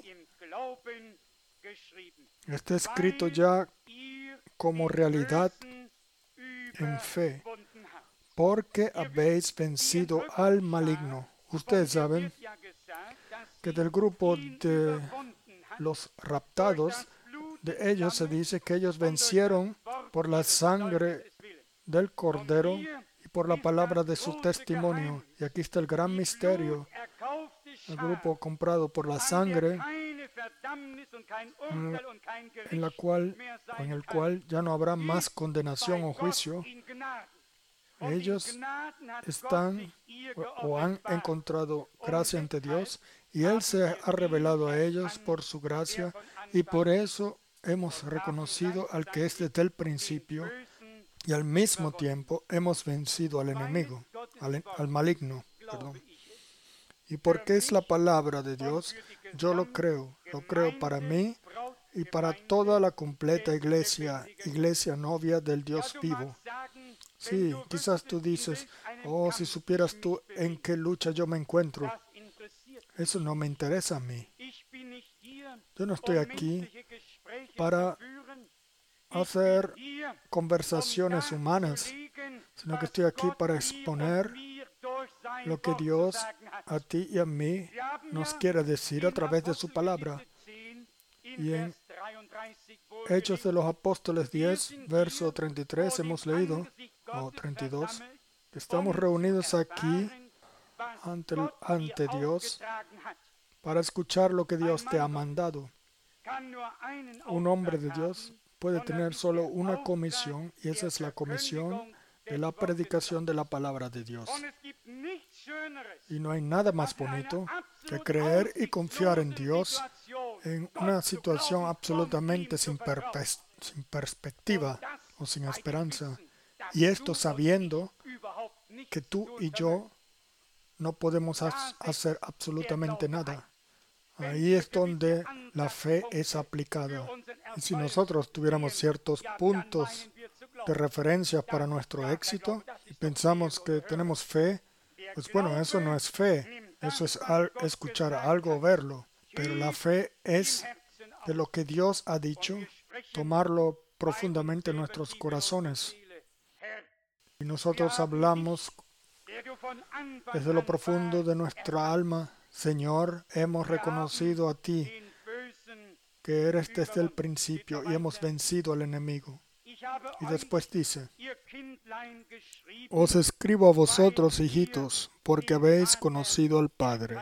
está escrito ya como realidad en fe, porque habéis vencido al maligno. Ustedes saben que del grupo de los raptados, de ellos se dice que ellos vencieron por la sangre del Cordero y por la palabra de su testimonio. Y aquí está el gran misterio. El grupo comprado por la sangre, en el cual ya no habrá más condenación o juicio. Ellos están o han encontrado gracia ante Dios y Él se ha revelado a ellos por su gracia, y por eso hemos reconocido al que es desde el principio, y al mismo tiempo hemos vencido al enemigo, al maligno. ¿Y porque es la palabra de Dios? Yo lo creo para mí y para toda la completa iglesia novia del Dios vivo. Sí, quizás tú dices, oh, si supieras tú en qué lucha yo me encuentro. Eso no me interesa a mí. Yo no estoy aquí para hacer conversaciones humanas, sino que estoy aquí para exponer lo que Dios a ti y a mí nos quiere decir a través de su palabra. Y en Hechos de los Apóstoles 10, verso 33, hemos leído, o 32, que estamos reunidos aquí ante Dios para escuchar lo que Dios te ha mandado. Un hombre de Dios puede tener solo una comisión, y esa es la comisión de la predicación de la palabra de Dios. Y no hay nada más bonito que creer y confiar en Dios en una situación absolutamente sin perspectiva o sin esperanza. Y esto sabiendo que tú y yo no podemos hacer absolutamente nada. Ahí es donde la fe es aplicada. Y si nosotros tuviéramos ciertos puntos de referencia para nuestro éxito y pensamos que tenemos fe, pues bueno, eso no es fe. Eso es escuchar algo o verlo. Pero la fe es de lo que Dios ha dicho, tomarlo profundamente en nuestros corazones. Y nosotros hablamos desde lo profundo de nuestra alma: Señor, hemos reconocido a ti, que eres desde el principio, y hemos vencido al enemigo. Y después dice: os escribo a vosotros, hijitos, porque habéis conocido al Padre.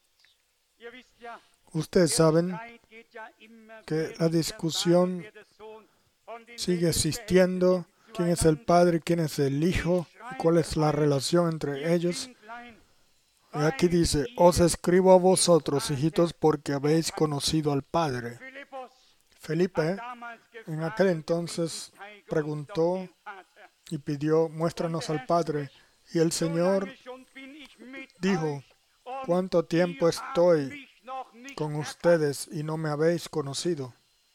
Ustedes saben que la discusión sigue existiendo: quién es el Padre, quién es el Hijo, y cuál es la relación entre ellos. Y aquí dice: os escribo a vosotros, hijitos, porque habéis conocido al Padre. Felipe en aquel entonces preguntó y pidió: muéstranos al Padre. Y el Señor dijo: ¿cuánto tiempo estoy con ustedes y no me habéis conocido?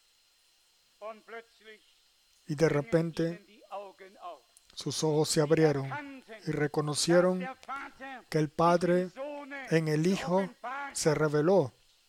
Y de repente sus ojos se abrieron y reconocieron que el Padre en el Hijo se reveló.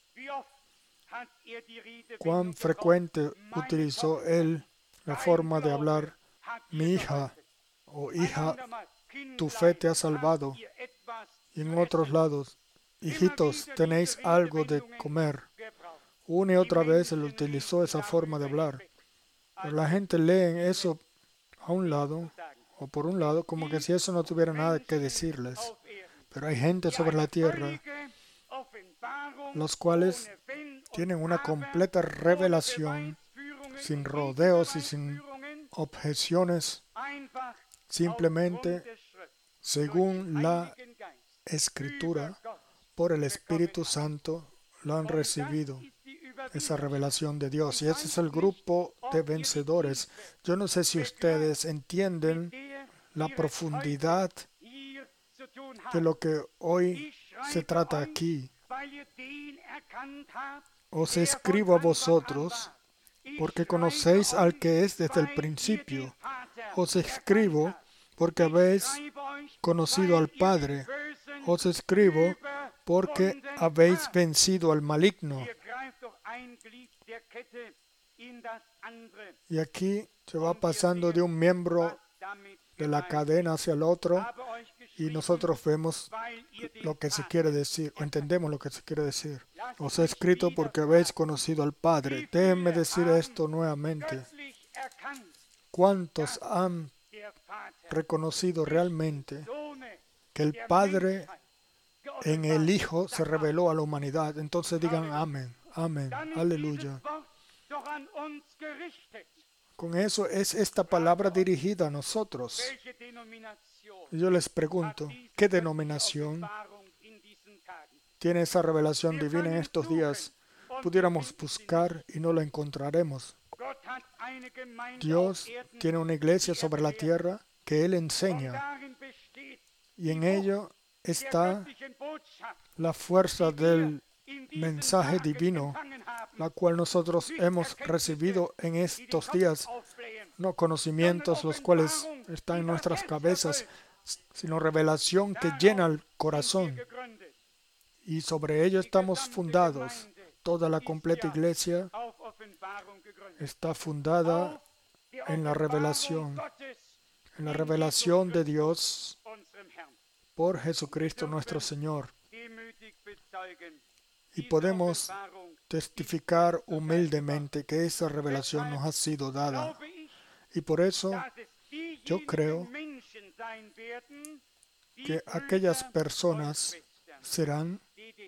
¿Cuán frecuente utilizó él la forma de hablar: mi hija o hija, tu fe te ha salvado? Y en otros lados: hijitos, tenéis algo de comer. Una y otra vez él utilizó esa forma de hablar. Pero la gente lee eso a un lado, o por un lado, como que si eso no tuviera nada que decirles. Pero hay gente sobre la tierra los cuales tienen una completa revelación, sin rodeos y sin objeciones, simplemente según la Escritura, por el Espíritu Santo, lo han recibido, esa revelación de Dios. Y ese es el grupo de vencedores. Yo no sé si ustedes entienden la profundidad de lo que hoy se trata aquí. Os escribo a vosotros, porque conocéis al que es desde el principio. Os escribo porque habéis conocido al Padre. Os escribo porque habéis vencido al maligno. Y aquí se va pasando de un miembro de la cadena hacia el otro, y nosotros vemos lo que se quiere decir, o entendemos lo que se quiere decir. Os he escrito porque habéis conocido al Padre. Déjenme decir esto nuevamente. ¿Cuántos han reconocido realmente que el Padre en el Hijo se reveló a la humanidad? Entonces digan amén, amén, aleluya. Con eso es esta palabra dirigida a nosotros. Yo les pregunto: ¿qué denominación tiene esa revelación divina en estos días? Pudiéramos buscar y no la encontraremos. Dios tiene una iglesia sobre la tierra que Él enseña, y en ello está la fuerza del mensaje divino, la cual nosotros hemos recibido en estos días. No conocimientos los cuales están en nuestras cabezas, sino revelación que llena el corazón. Y sobre ello estamos fundados. Toda la completa iglesia está fundada en la revelación de Dios por Jesucristo nuestro Señor. Y podemos testificar humildemente que esa revelación nos ha sido dada. Y por eso yo creo que aquellas personas serán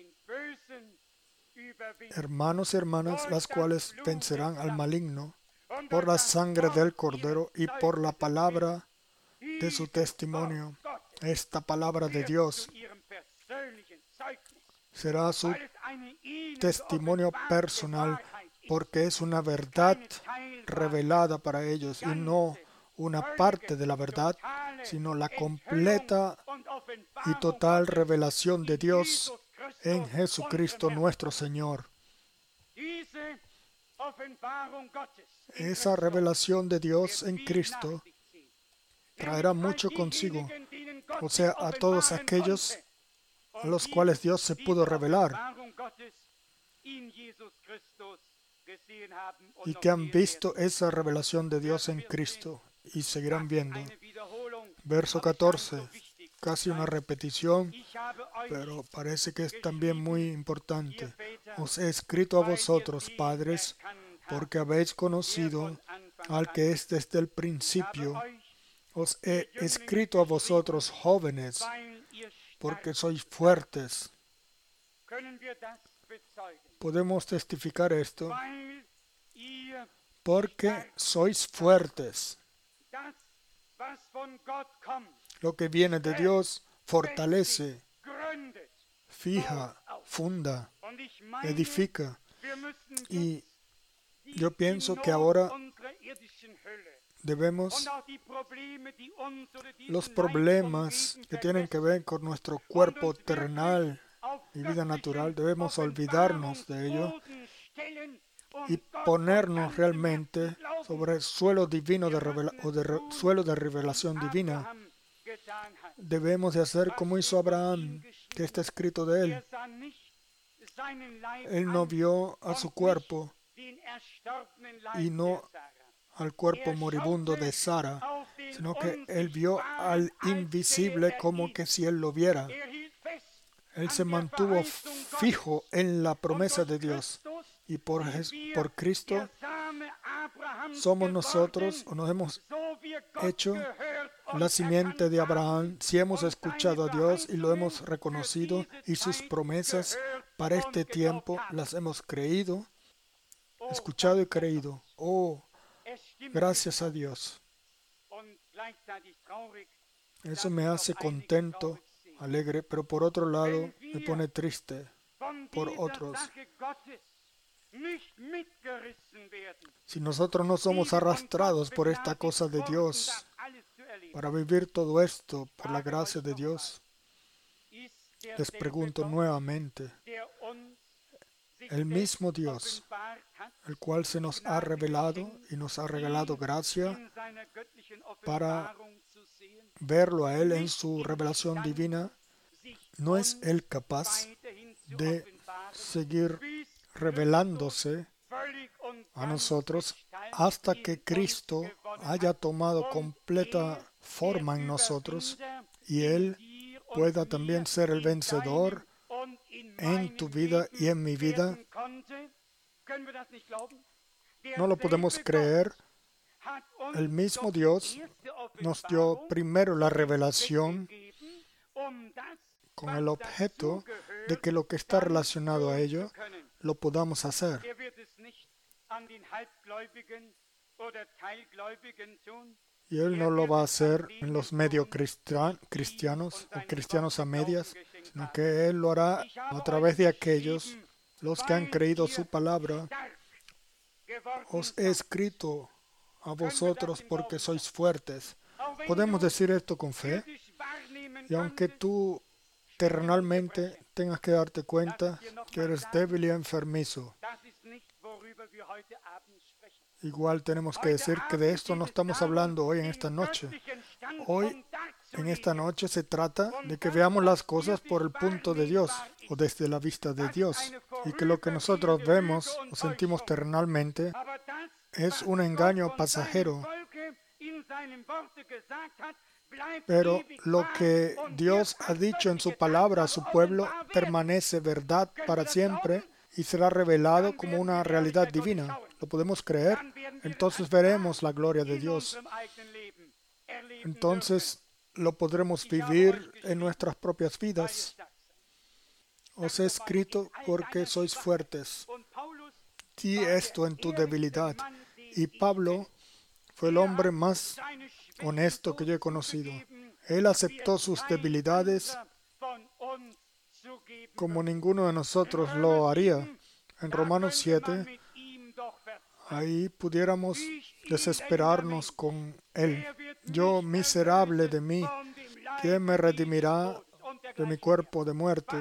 hermanos y hermanas las cuales vencerán al maligno por la sangre del Cordero y por la palabra de su testimonio. Esta palabra de Dios será su testimonio personal porque es una verdad revelada para ellos y no una parte de la verdad, sino la completa y total revelación de Dios en Jesucristo nuestro Señor. Esa revelación de Dios en Cristo traerá mucho consigo, o sea, a todos aquellos a los cuales Dios se pudo revelar y que han visto esa revelación de Dios en Cristo y seguirán viendo. Verso 14, casi una repetición, pero parece que es también muy importante. Os he escrito a vosotros, padres, porque habéis conocido al que es desde el principio. Os he escrito a vosotros, jóvenes, porque sois fuertes. Podemos testificar esto, porque sois fuertes. Lo que viene de Dios fortalece, fija, funda, edifica. Y yo pienso que ahora debemos los problemas que tienen que ver con nuestro cuerpo terrenal y vida natural, debemos olvidarnos de ello y ponernos realmente sobre el suelo divino suelo de revelación divina. Debemos de hacer como hizo Abraham, que está escrito de él. Él no vio a su cuerpo y no al cuerpo moribundo de Sara, sino que él vio al invisible como que si él lo viera. Él se mantuvo fijo en la promesa de Dios. Y por Cristo somos nosotros, o nos hemos hecho la simiente de Abraham, si hemos escuchado a Dios y lo hemos reconocido, y sus promesas para este tiempo las hemos creído, escuchado y creído. Oh, gracias a Dios. Eso me hace contento, alegre, pero por otro lado me pone triste por otros. Si nosotros no somos arrastrados por esta cosa de Dios para vivir todo esto por la gracia de Dios, les pregunto nuevamente, el mismo Dios, el cual se nos ha revelado y nos ha regalado gracia para verlo a Él en su revelación divina, ¿no es Él capaz de seguir revelándose a nosotros hasta que Cristo haya tomado completa forma en nosotros y Él pueda también ser el vencedor en tu vida y en mi vida? ¿No lo podemos creer? El mismo Dios nos dio primero la revelación con el objeto de que lo que está relacionado a ello lo podamos hacer. Y Él no lo va a hacer en los medio cristianos o cristianos a medias, sino que Él lo hará a través de aquellos, los que han creído su palabra. Os he escrito a vosotros porque sois fuertes. ¿Podemos decir esto con fe? Y aunque tú terrenalmente tengas que darte cuenta que eres débil y enfermizo, igual tenemos que decir que de esto no estamos hablando hoy en esta noche. Hoy en esta noche se trata de que veamos las cosas por el punto de Dios o desde la vista de Dios y que lo que nosotros vemos o sentimos terrenalmente es un engaño pasajero Pero lo que Dios ha dicho en su palabra a su pueblo permanece verdad para siempre y será revelado como una realidad divina. ¿Lo podemos creer? Entonces veremos la gloria de Dios. Entonces lo podremos vivir en nuestras propias vidas. Os he escrito porque sois fuertes. Di esto en tu debilidad. Y Pablo fue el hombre más honesto que yo he conocido. Él aceptó sus debilidades como ninguno de nosotros lo haría. En Romanos 7, ahí pudiéramos desesperarnos con Él. Yo, miserable de mí, ¿quién me redimirá de mi cuerpo de muerte?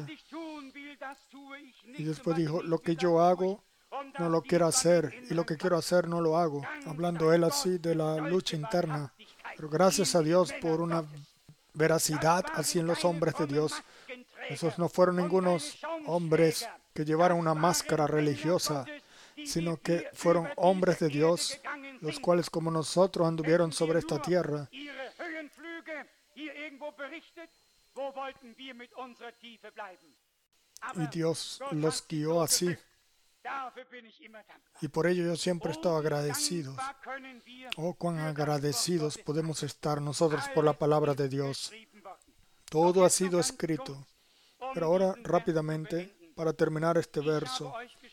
Y después dijo, lo que yo hago, no lo quiero hacer, y lo que quiero hacer, no lo hago. Hablando él así de la lucha interna. Pero gracias a Dios por una veracidad así en los hombres de Dios. Esos no fueron ningunos hombres que llevaron una máscara religiosa, sino que fueron hombres de Dios, los cuales como nosotros anduvieron sobre esta tierra. Y Dios los guió así. Y por ello yo siempre he estado agradecido. Oh, cuán agradecidos podemos estar nosotros por la palabra de Dios. Todo ha sido escrito. Pero ahora, rápidamente, para terminar este verso,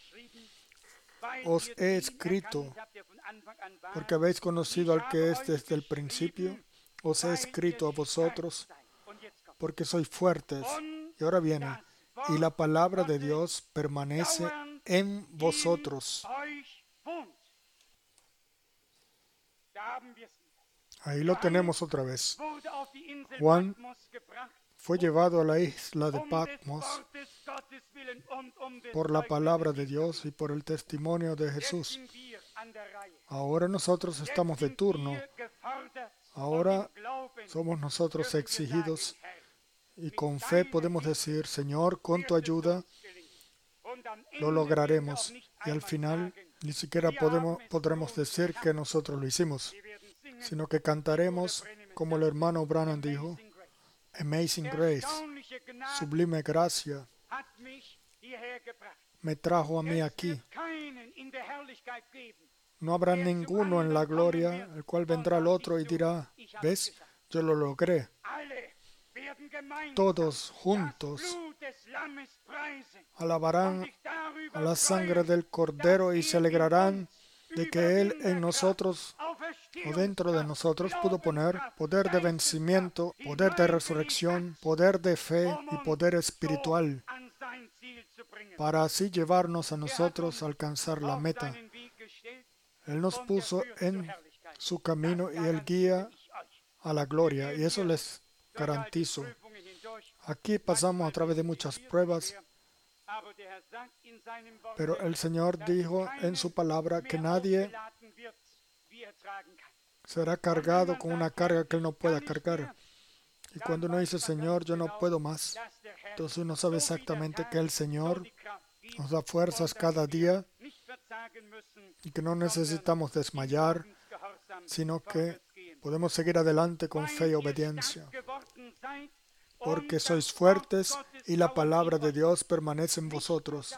os he escrito, porque habéis conocido al que es desde el principio. Os he escrito a vosotros, porque sois fuertes. Y ahora viene, y la palabra de Dios permanece en vosotros. Ahí lo tenemos otra vez. Juan fue llevado a la isla de Patmos por la palabra de Dios y por el testimonio de Jesús. Ahora nosotros estamos de turno. Ahora somos nosotros exigidos y con fe podemos decir, Señor, con tu ayuda lo lograremos. Y al final ni siquiera podremos decir que nosotros lo hicimos, sino que cantaremos como el hermano Branham dijo, Amazing Grace, sublime gracia, me trajo a mí aquí. No habrá ninguno en la gloria, el cual vendrá el otro y dirá, ¿ves? Yo lo logré. Todos juntos alabarán a la sangre del Cordero y se alegrarán de que Él en nosotros o dentro de nosotros pudo poner poder de vencimiento, poder de resurrección, poder de fe y poder espiritual para así llevarnos a nosotros a alcanzar la meta. Él nos puso en su camino y Él guía a la gloria, y eso les garantizo. Aquí pasamos a través de muchas pruebas, pero el Señor dijo en su palabra que nadie será cargado con una carga que Él no pueda cargar. Y cuando uno dice, Señor, yo no puedo más, entonces uno sabe exactamente que el Señor nos da fuerzas cada día y que no necesitamos desmayar, sino que podemos seguir adelante con fe y obediencia. Porque sois fuertes y la palabra de Dios permanece en vosotros.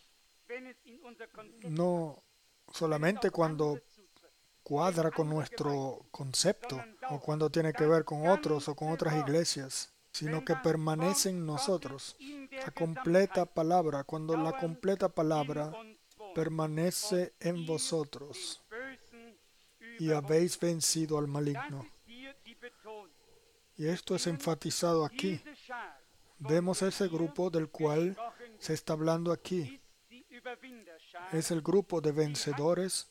No solamente cuando cuadra con nuestro concepto o cuando tiene que ver con otros o con otras iglesias, sino que permanece en nosotros. La completa palabra, cuando la completa palabra permanece en vosotros y habéis vencido al maligno. Y esto es enfatizado aquí. Vemos ese grupo del cual se está hablando aquí. Es el grupo de vencedores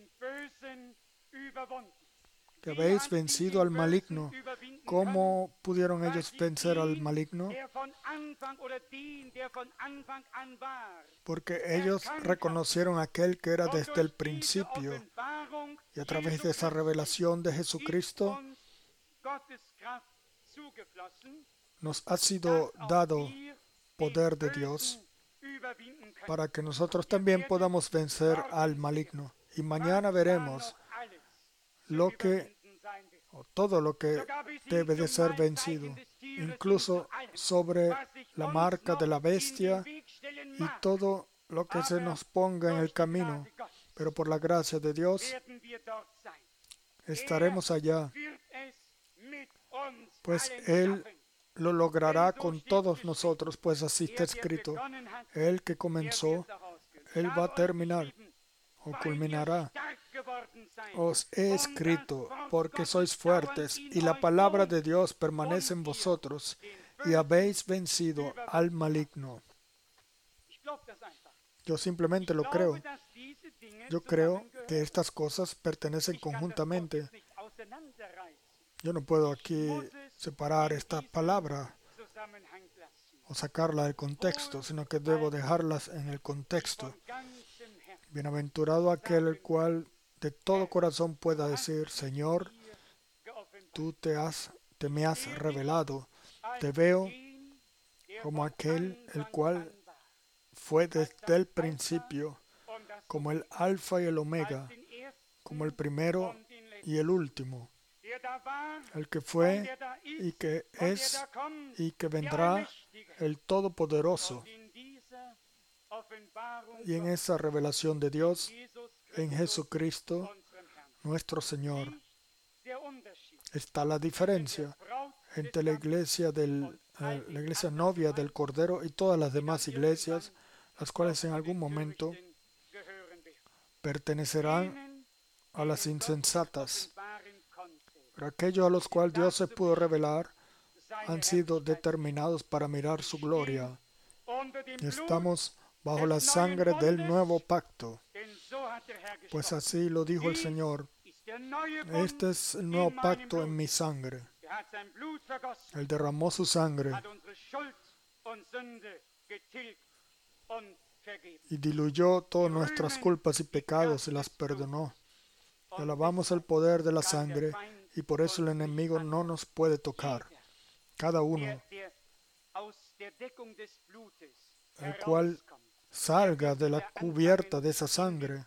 que habéis vencido al maligno. ¿Cómo pudieron ellos vencer al maligno? Porque ellos reconocieron a aquel que era desde el principio. Y a través de esa revelación de Jesucristo nos ha sido dado poder de Dios para que nosotros también podamos vencer al maligno. Y mañana veremos o todo lo que debe de ser vencido, incluso sobre la marca de la bestia y todo lo que se nos ponga en el camino. Pero por la gracia de Dios estaremos allá, pues Él lo logrará con todos nosotros, pues así está escrito. Él que comenzó, Él va a terminar o culminará. Os he escrito porque sois fuertes y la palabra de Dios permanece en vosotros y habéis vencido al maligno. Yo simplemente lo creo. Yo creo que estas cosas pertenecen conjuntamente. Yo no puedo aquí separar esta palabra o sacarla del contexto, sino que debo dejarlas en el contexto. Bienaventurado aquel el cual de todo corazón pueda decir: Señor, tú te me has revelado. Te veo como aquel el cual fue desde el principio, como el Alfa y el Omega, como el primero y el último, el que fue y que es y que vendrá, el Todopoderoso. Y en esa revelación de Dios, en Jesucristo, nuestro Señor, está la diferencia entre la iglesia novia del Cordero y todas las demás iglesias, las cuales en algún momento pertenecerán a las insensatas. Pero aquellos a los cuales Dios se pudo revelar han sido determinados para mirar su gloria. Y estamos bajo la sangre del nuevo pacto, pues así lo dijo el Señor: este es el nuevo pacto en mi sangre. Él derramó su sangre y diluyó todas nuestras culpas y pecados y las perdonó. Alabamos el poder de la sangre y por eso el enemigo no nos puede tocar. Cada uno, el cual salga de la cubierta de esa sangre,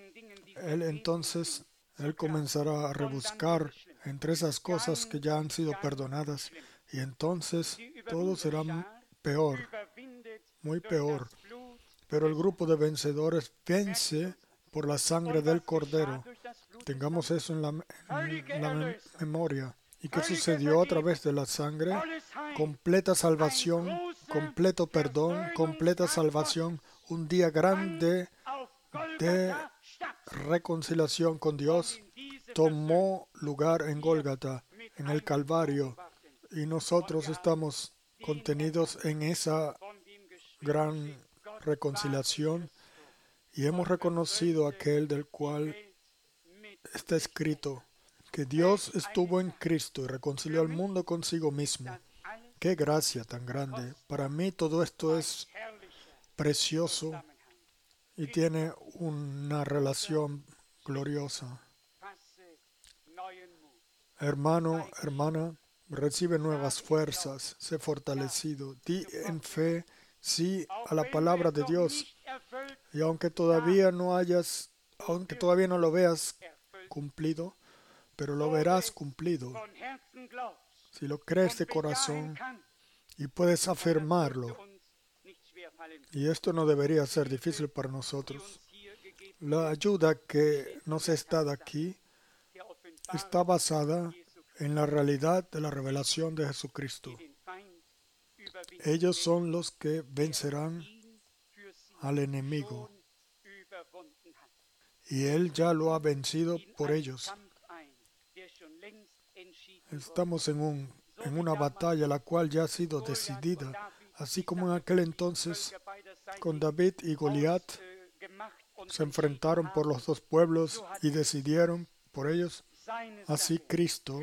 Él comenzará a rebuscar entre esas cosas que ya han sido perdonadas, y entonces todo será peor, muy peor. Pero el grupo de vencedores vence por la sangre del Cordero. Tengamos eso en la memoria. ¿Y qué sucedió a través de la sangre? Completa salvación, completo perdón, completa salvación, un día grande de reconciliación con Dios tomó lugar en Gólgata, en el Calvario, y nosotros estamos contenidos en esa gran reconciliación y hemos reconocido aquel del cual está escrito que Dios estuvo en Cristo y reconcilió al mundo consigo mismo. ¡Qué gracia tan grande! Para mí todo esto es precioso y tiene una relación gloriosa. Hermano, hermana, recibe nuevas fuerzas, sé fortalecido, di en fe sí a la palabra de Dios. Y aunque todavía no lo veas cumplido, pero lo verás cumplido. Si lo crees de corazón y puedes afirmarlo. Y esto no debería ser difícil para nosotros. La ayuda que nos está dada aquí está basada en la realidad de la revelación de Jesucristo. Ellos son los que vencerán al enemigo. Y Él ya lo ha vencido por ellos. Estamos en una batalla la cual ya ha sido decidida, así como en aquel entonces con David y Goliat se enfrentaron por los dos pueblos y decidieron por ellos. Así Cristo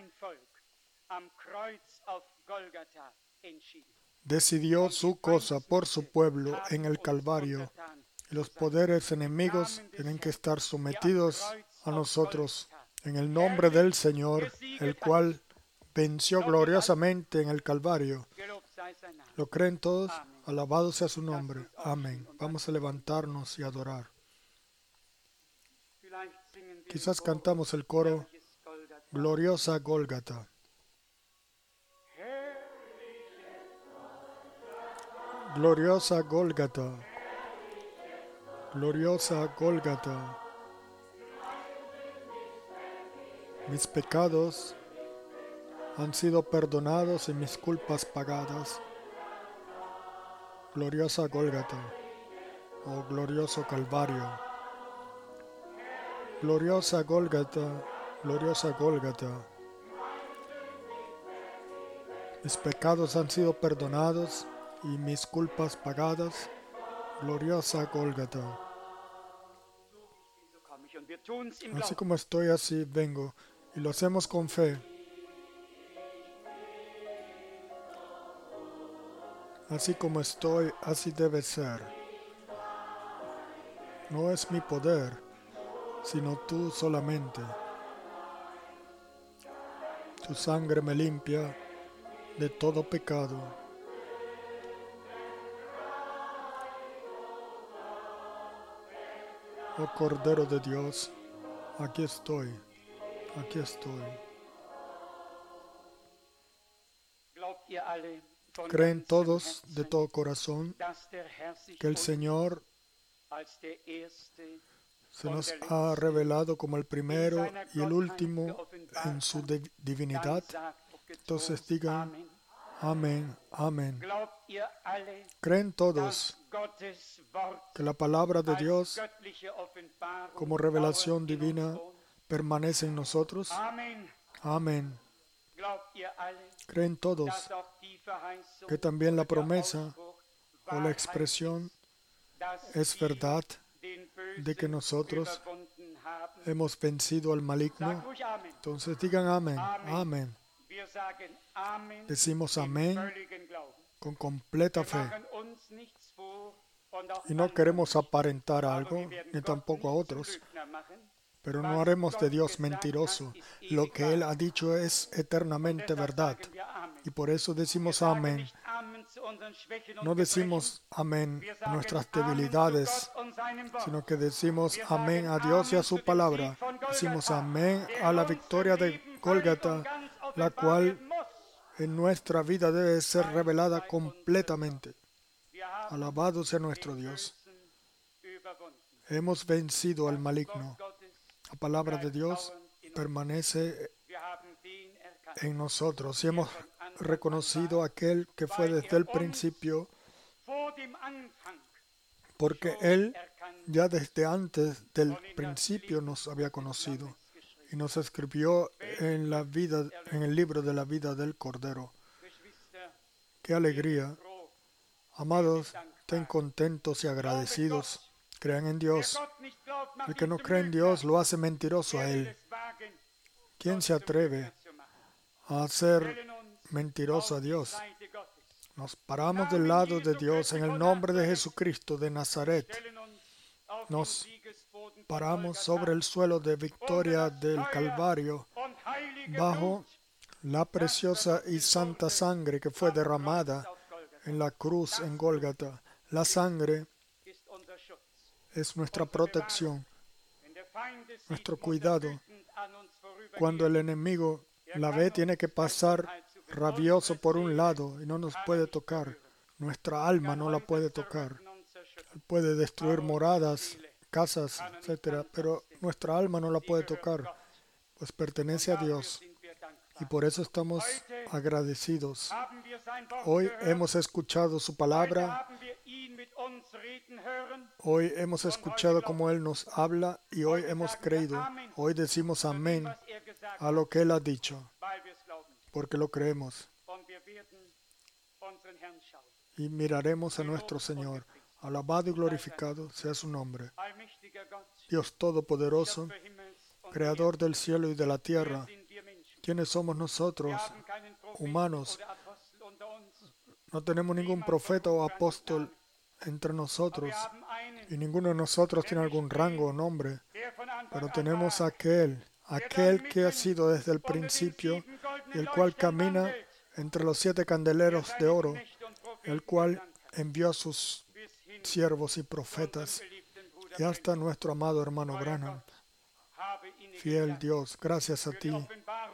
decidió su cosa por su pueblo en el Calvario. Y los poderes enemigos tienen que estar sometidos a nosotros en el nombre del Señor, el cual venció gloriosamente en el Calvario. ¿Lo creen todos? Alabado sea su nombre. Amén. Vamos a levantarnos y adorar. Quizás cantamos el coro Gloriosa Gólgata. Gloriosa Gólgata. Gloriosa Gólgata. Mis pecados han sido perdonados y mis culpas pagadas. Gloriosa Gólgata, oh glorioso Calvario. Gloriosa Gólgata, gloriosa Gólgata. Mis pecados han sido perdonados y mis culpas pagadas. Gloriosa Gólgata. Así como estoy, así vengo, y lo hacemos con fe. Así como estoy, así debe ser. No es mi poder, sino tú solamente. Tu sangre me limpia de todo pecado. Oh Cordero de Dios, aquí estoy, aquí estoy. ¿Creen todos de todo corazón que el Señor se nos ha revelado como el primero y el último en su divinidad? Entonces digan, amén, amén. ¿Creen todos que la palabra de Dios como revelación divina permanece en nosotros? Amén. ¿Creen todos que también la promesa o la expresión es verdad de que nosotros hemos vencido al maligno? Entonces digan amén, amén. Decimos amén con completa fe. Y no queremos aparentar algo, ni tampoco a otros, pero no haremos de Dios mentiroso. Lo que Él ha dicho es eternamente verdad. Y por eso decimos amén. No decimos amén a nuestras debilidades, sino que decimos amén a Dios y a su palabra. Decimos amén a la victoria de Gólgata, la cual en nuestra vida debe ser revelada completamente. Alabado sea nuestro Dios. Hemos vencido al maligno. La palabra de Dios permanece en nosotros y hemos reconocido a aquel que fue desde el principio, porque Él ya desde antes del principio nos había conocido y nos escribió en la vida, en el libro de la vida del Cordero. ¡Qué alegría! Amados, estén contentos y agradecidos. Crean en Dios. El que no cree en Dios lo hace mentiroso a Él. ¿Quién se atreve a hacer mentiroso a Dios? Nos paramos del lado de Dios en el nombre de Jesucristo de Nazaret. Nos paramos sobre el suelo de victoria del Calvario, bajo la preciosa y santa sangre que fue derramada en la cruz en Gólgata. La sangre es nuestra protección, nuestro cuidado. Cuando el enemigo la ve, tiene que pasar rabioso por un lado y no nos puede tocar. Nuestra alma no la puede tocar. Él puede destruir moradas, casas, etc., pero nuestra alma no la puede tocar, pues pertenece a Dios. Y por eso estamos agradecidos. Hoy hemos escuchado su palabra. Hoy hemos escuchado cómo Él nos habla y hoy hemos creído. Hoy decimos amén a lo que Él ha dicho, porque lo creemos. Y miraremos a nuestro Señor. Alabado y glorificado sea su nombre. Dios Todopoderoso, Creador del cielo y de la tierra. ¿Quiénes somos nosotros, humanos? No tenemos ningún profeta o apóstol entre nosotros, y ninguno de nosotros tiene algún rango o nombre, pero tenemos aquel que ha sido desde el principio, y el cual camina entre los 7 candeleros de oro, el cual envió a sus siervos y profetas, y hasta nuestro amado hermano Branham. Fiel Dios, gracias a ti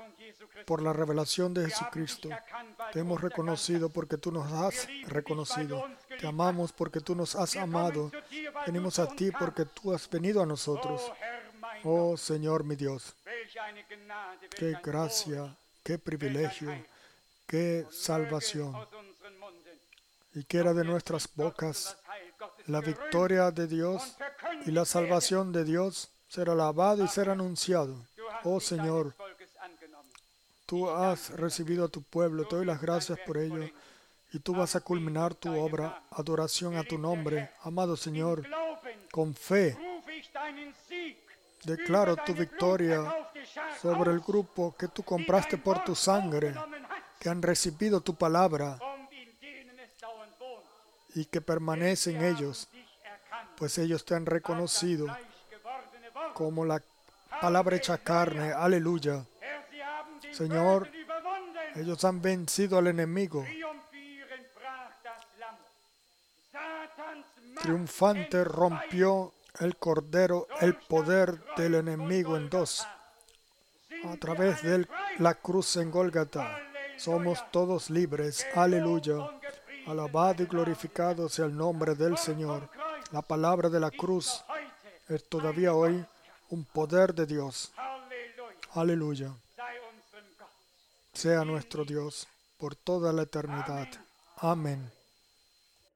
por la revelación de Jesucristo. Te hemos reconocido porque tú nos has reconocido. Te amamos porque tú nos has amado. Venimos a ti porque tú has venido a nosotros. Oh Señor mi Dios, qué gracia, qué privilegio, qué salvación. Y quiera de nuestras bocas la victoria de Dios y la salvación de Dios ser alabado y ser anunciado. Oh Señor, tú has recibido a tu pueblo, te doy las gracias por ello, y tú vas a culminar tu obra, adoración a tu nombre. Amado Señor, con fe, declaro tu victoria sobre el grupo que tú compraste por tu sangre, que han recibido tu palabra y que permanecen ellos, pues ellos te han reconocido como la palabra hecha carne. Aleluya. Señor, ellos han vencido al enemigo. Triunfante rompió el Cordero el poder del enemigo en dos. A través de la cruz en Gólgata, somos todos libres. Aleluya. Alabado y glorificado sea el nombre del Señor. La palabra de la cruz es todavía hoy un poder de Dios. Aleluya. Sea nuestro Dios por toda la eternidad. Amén.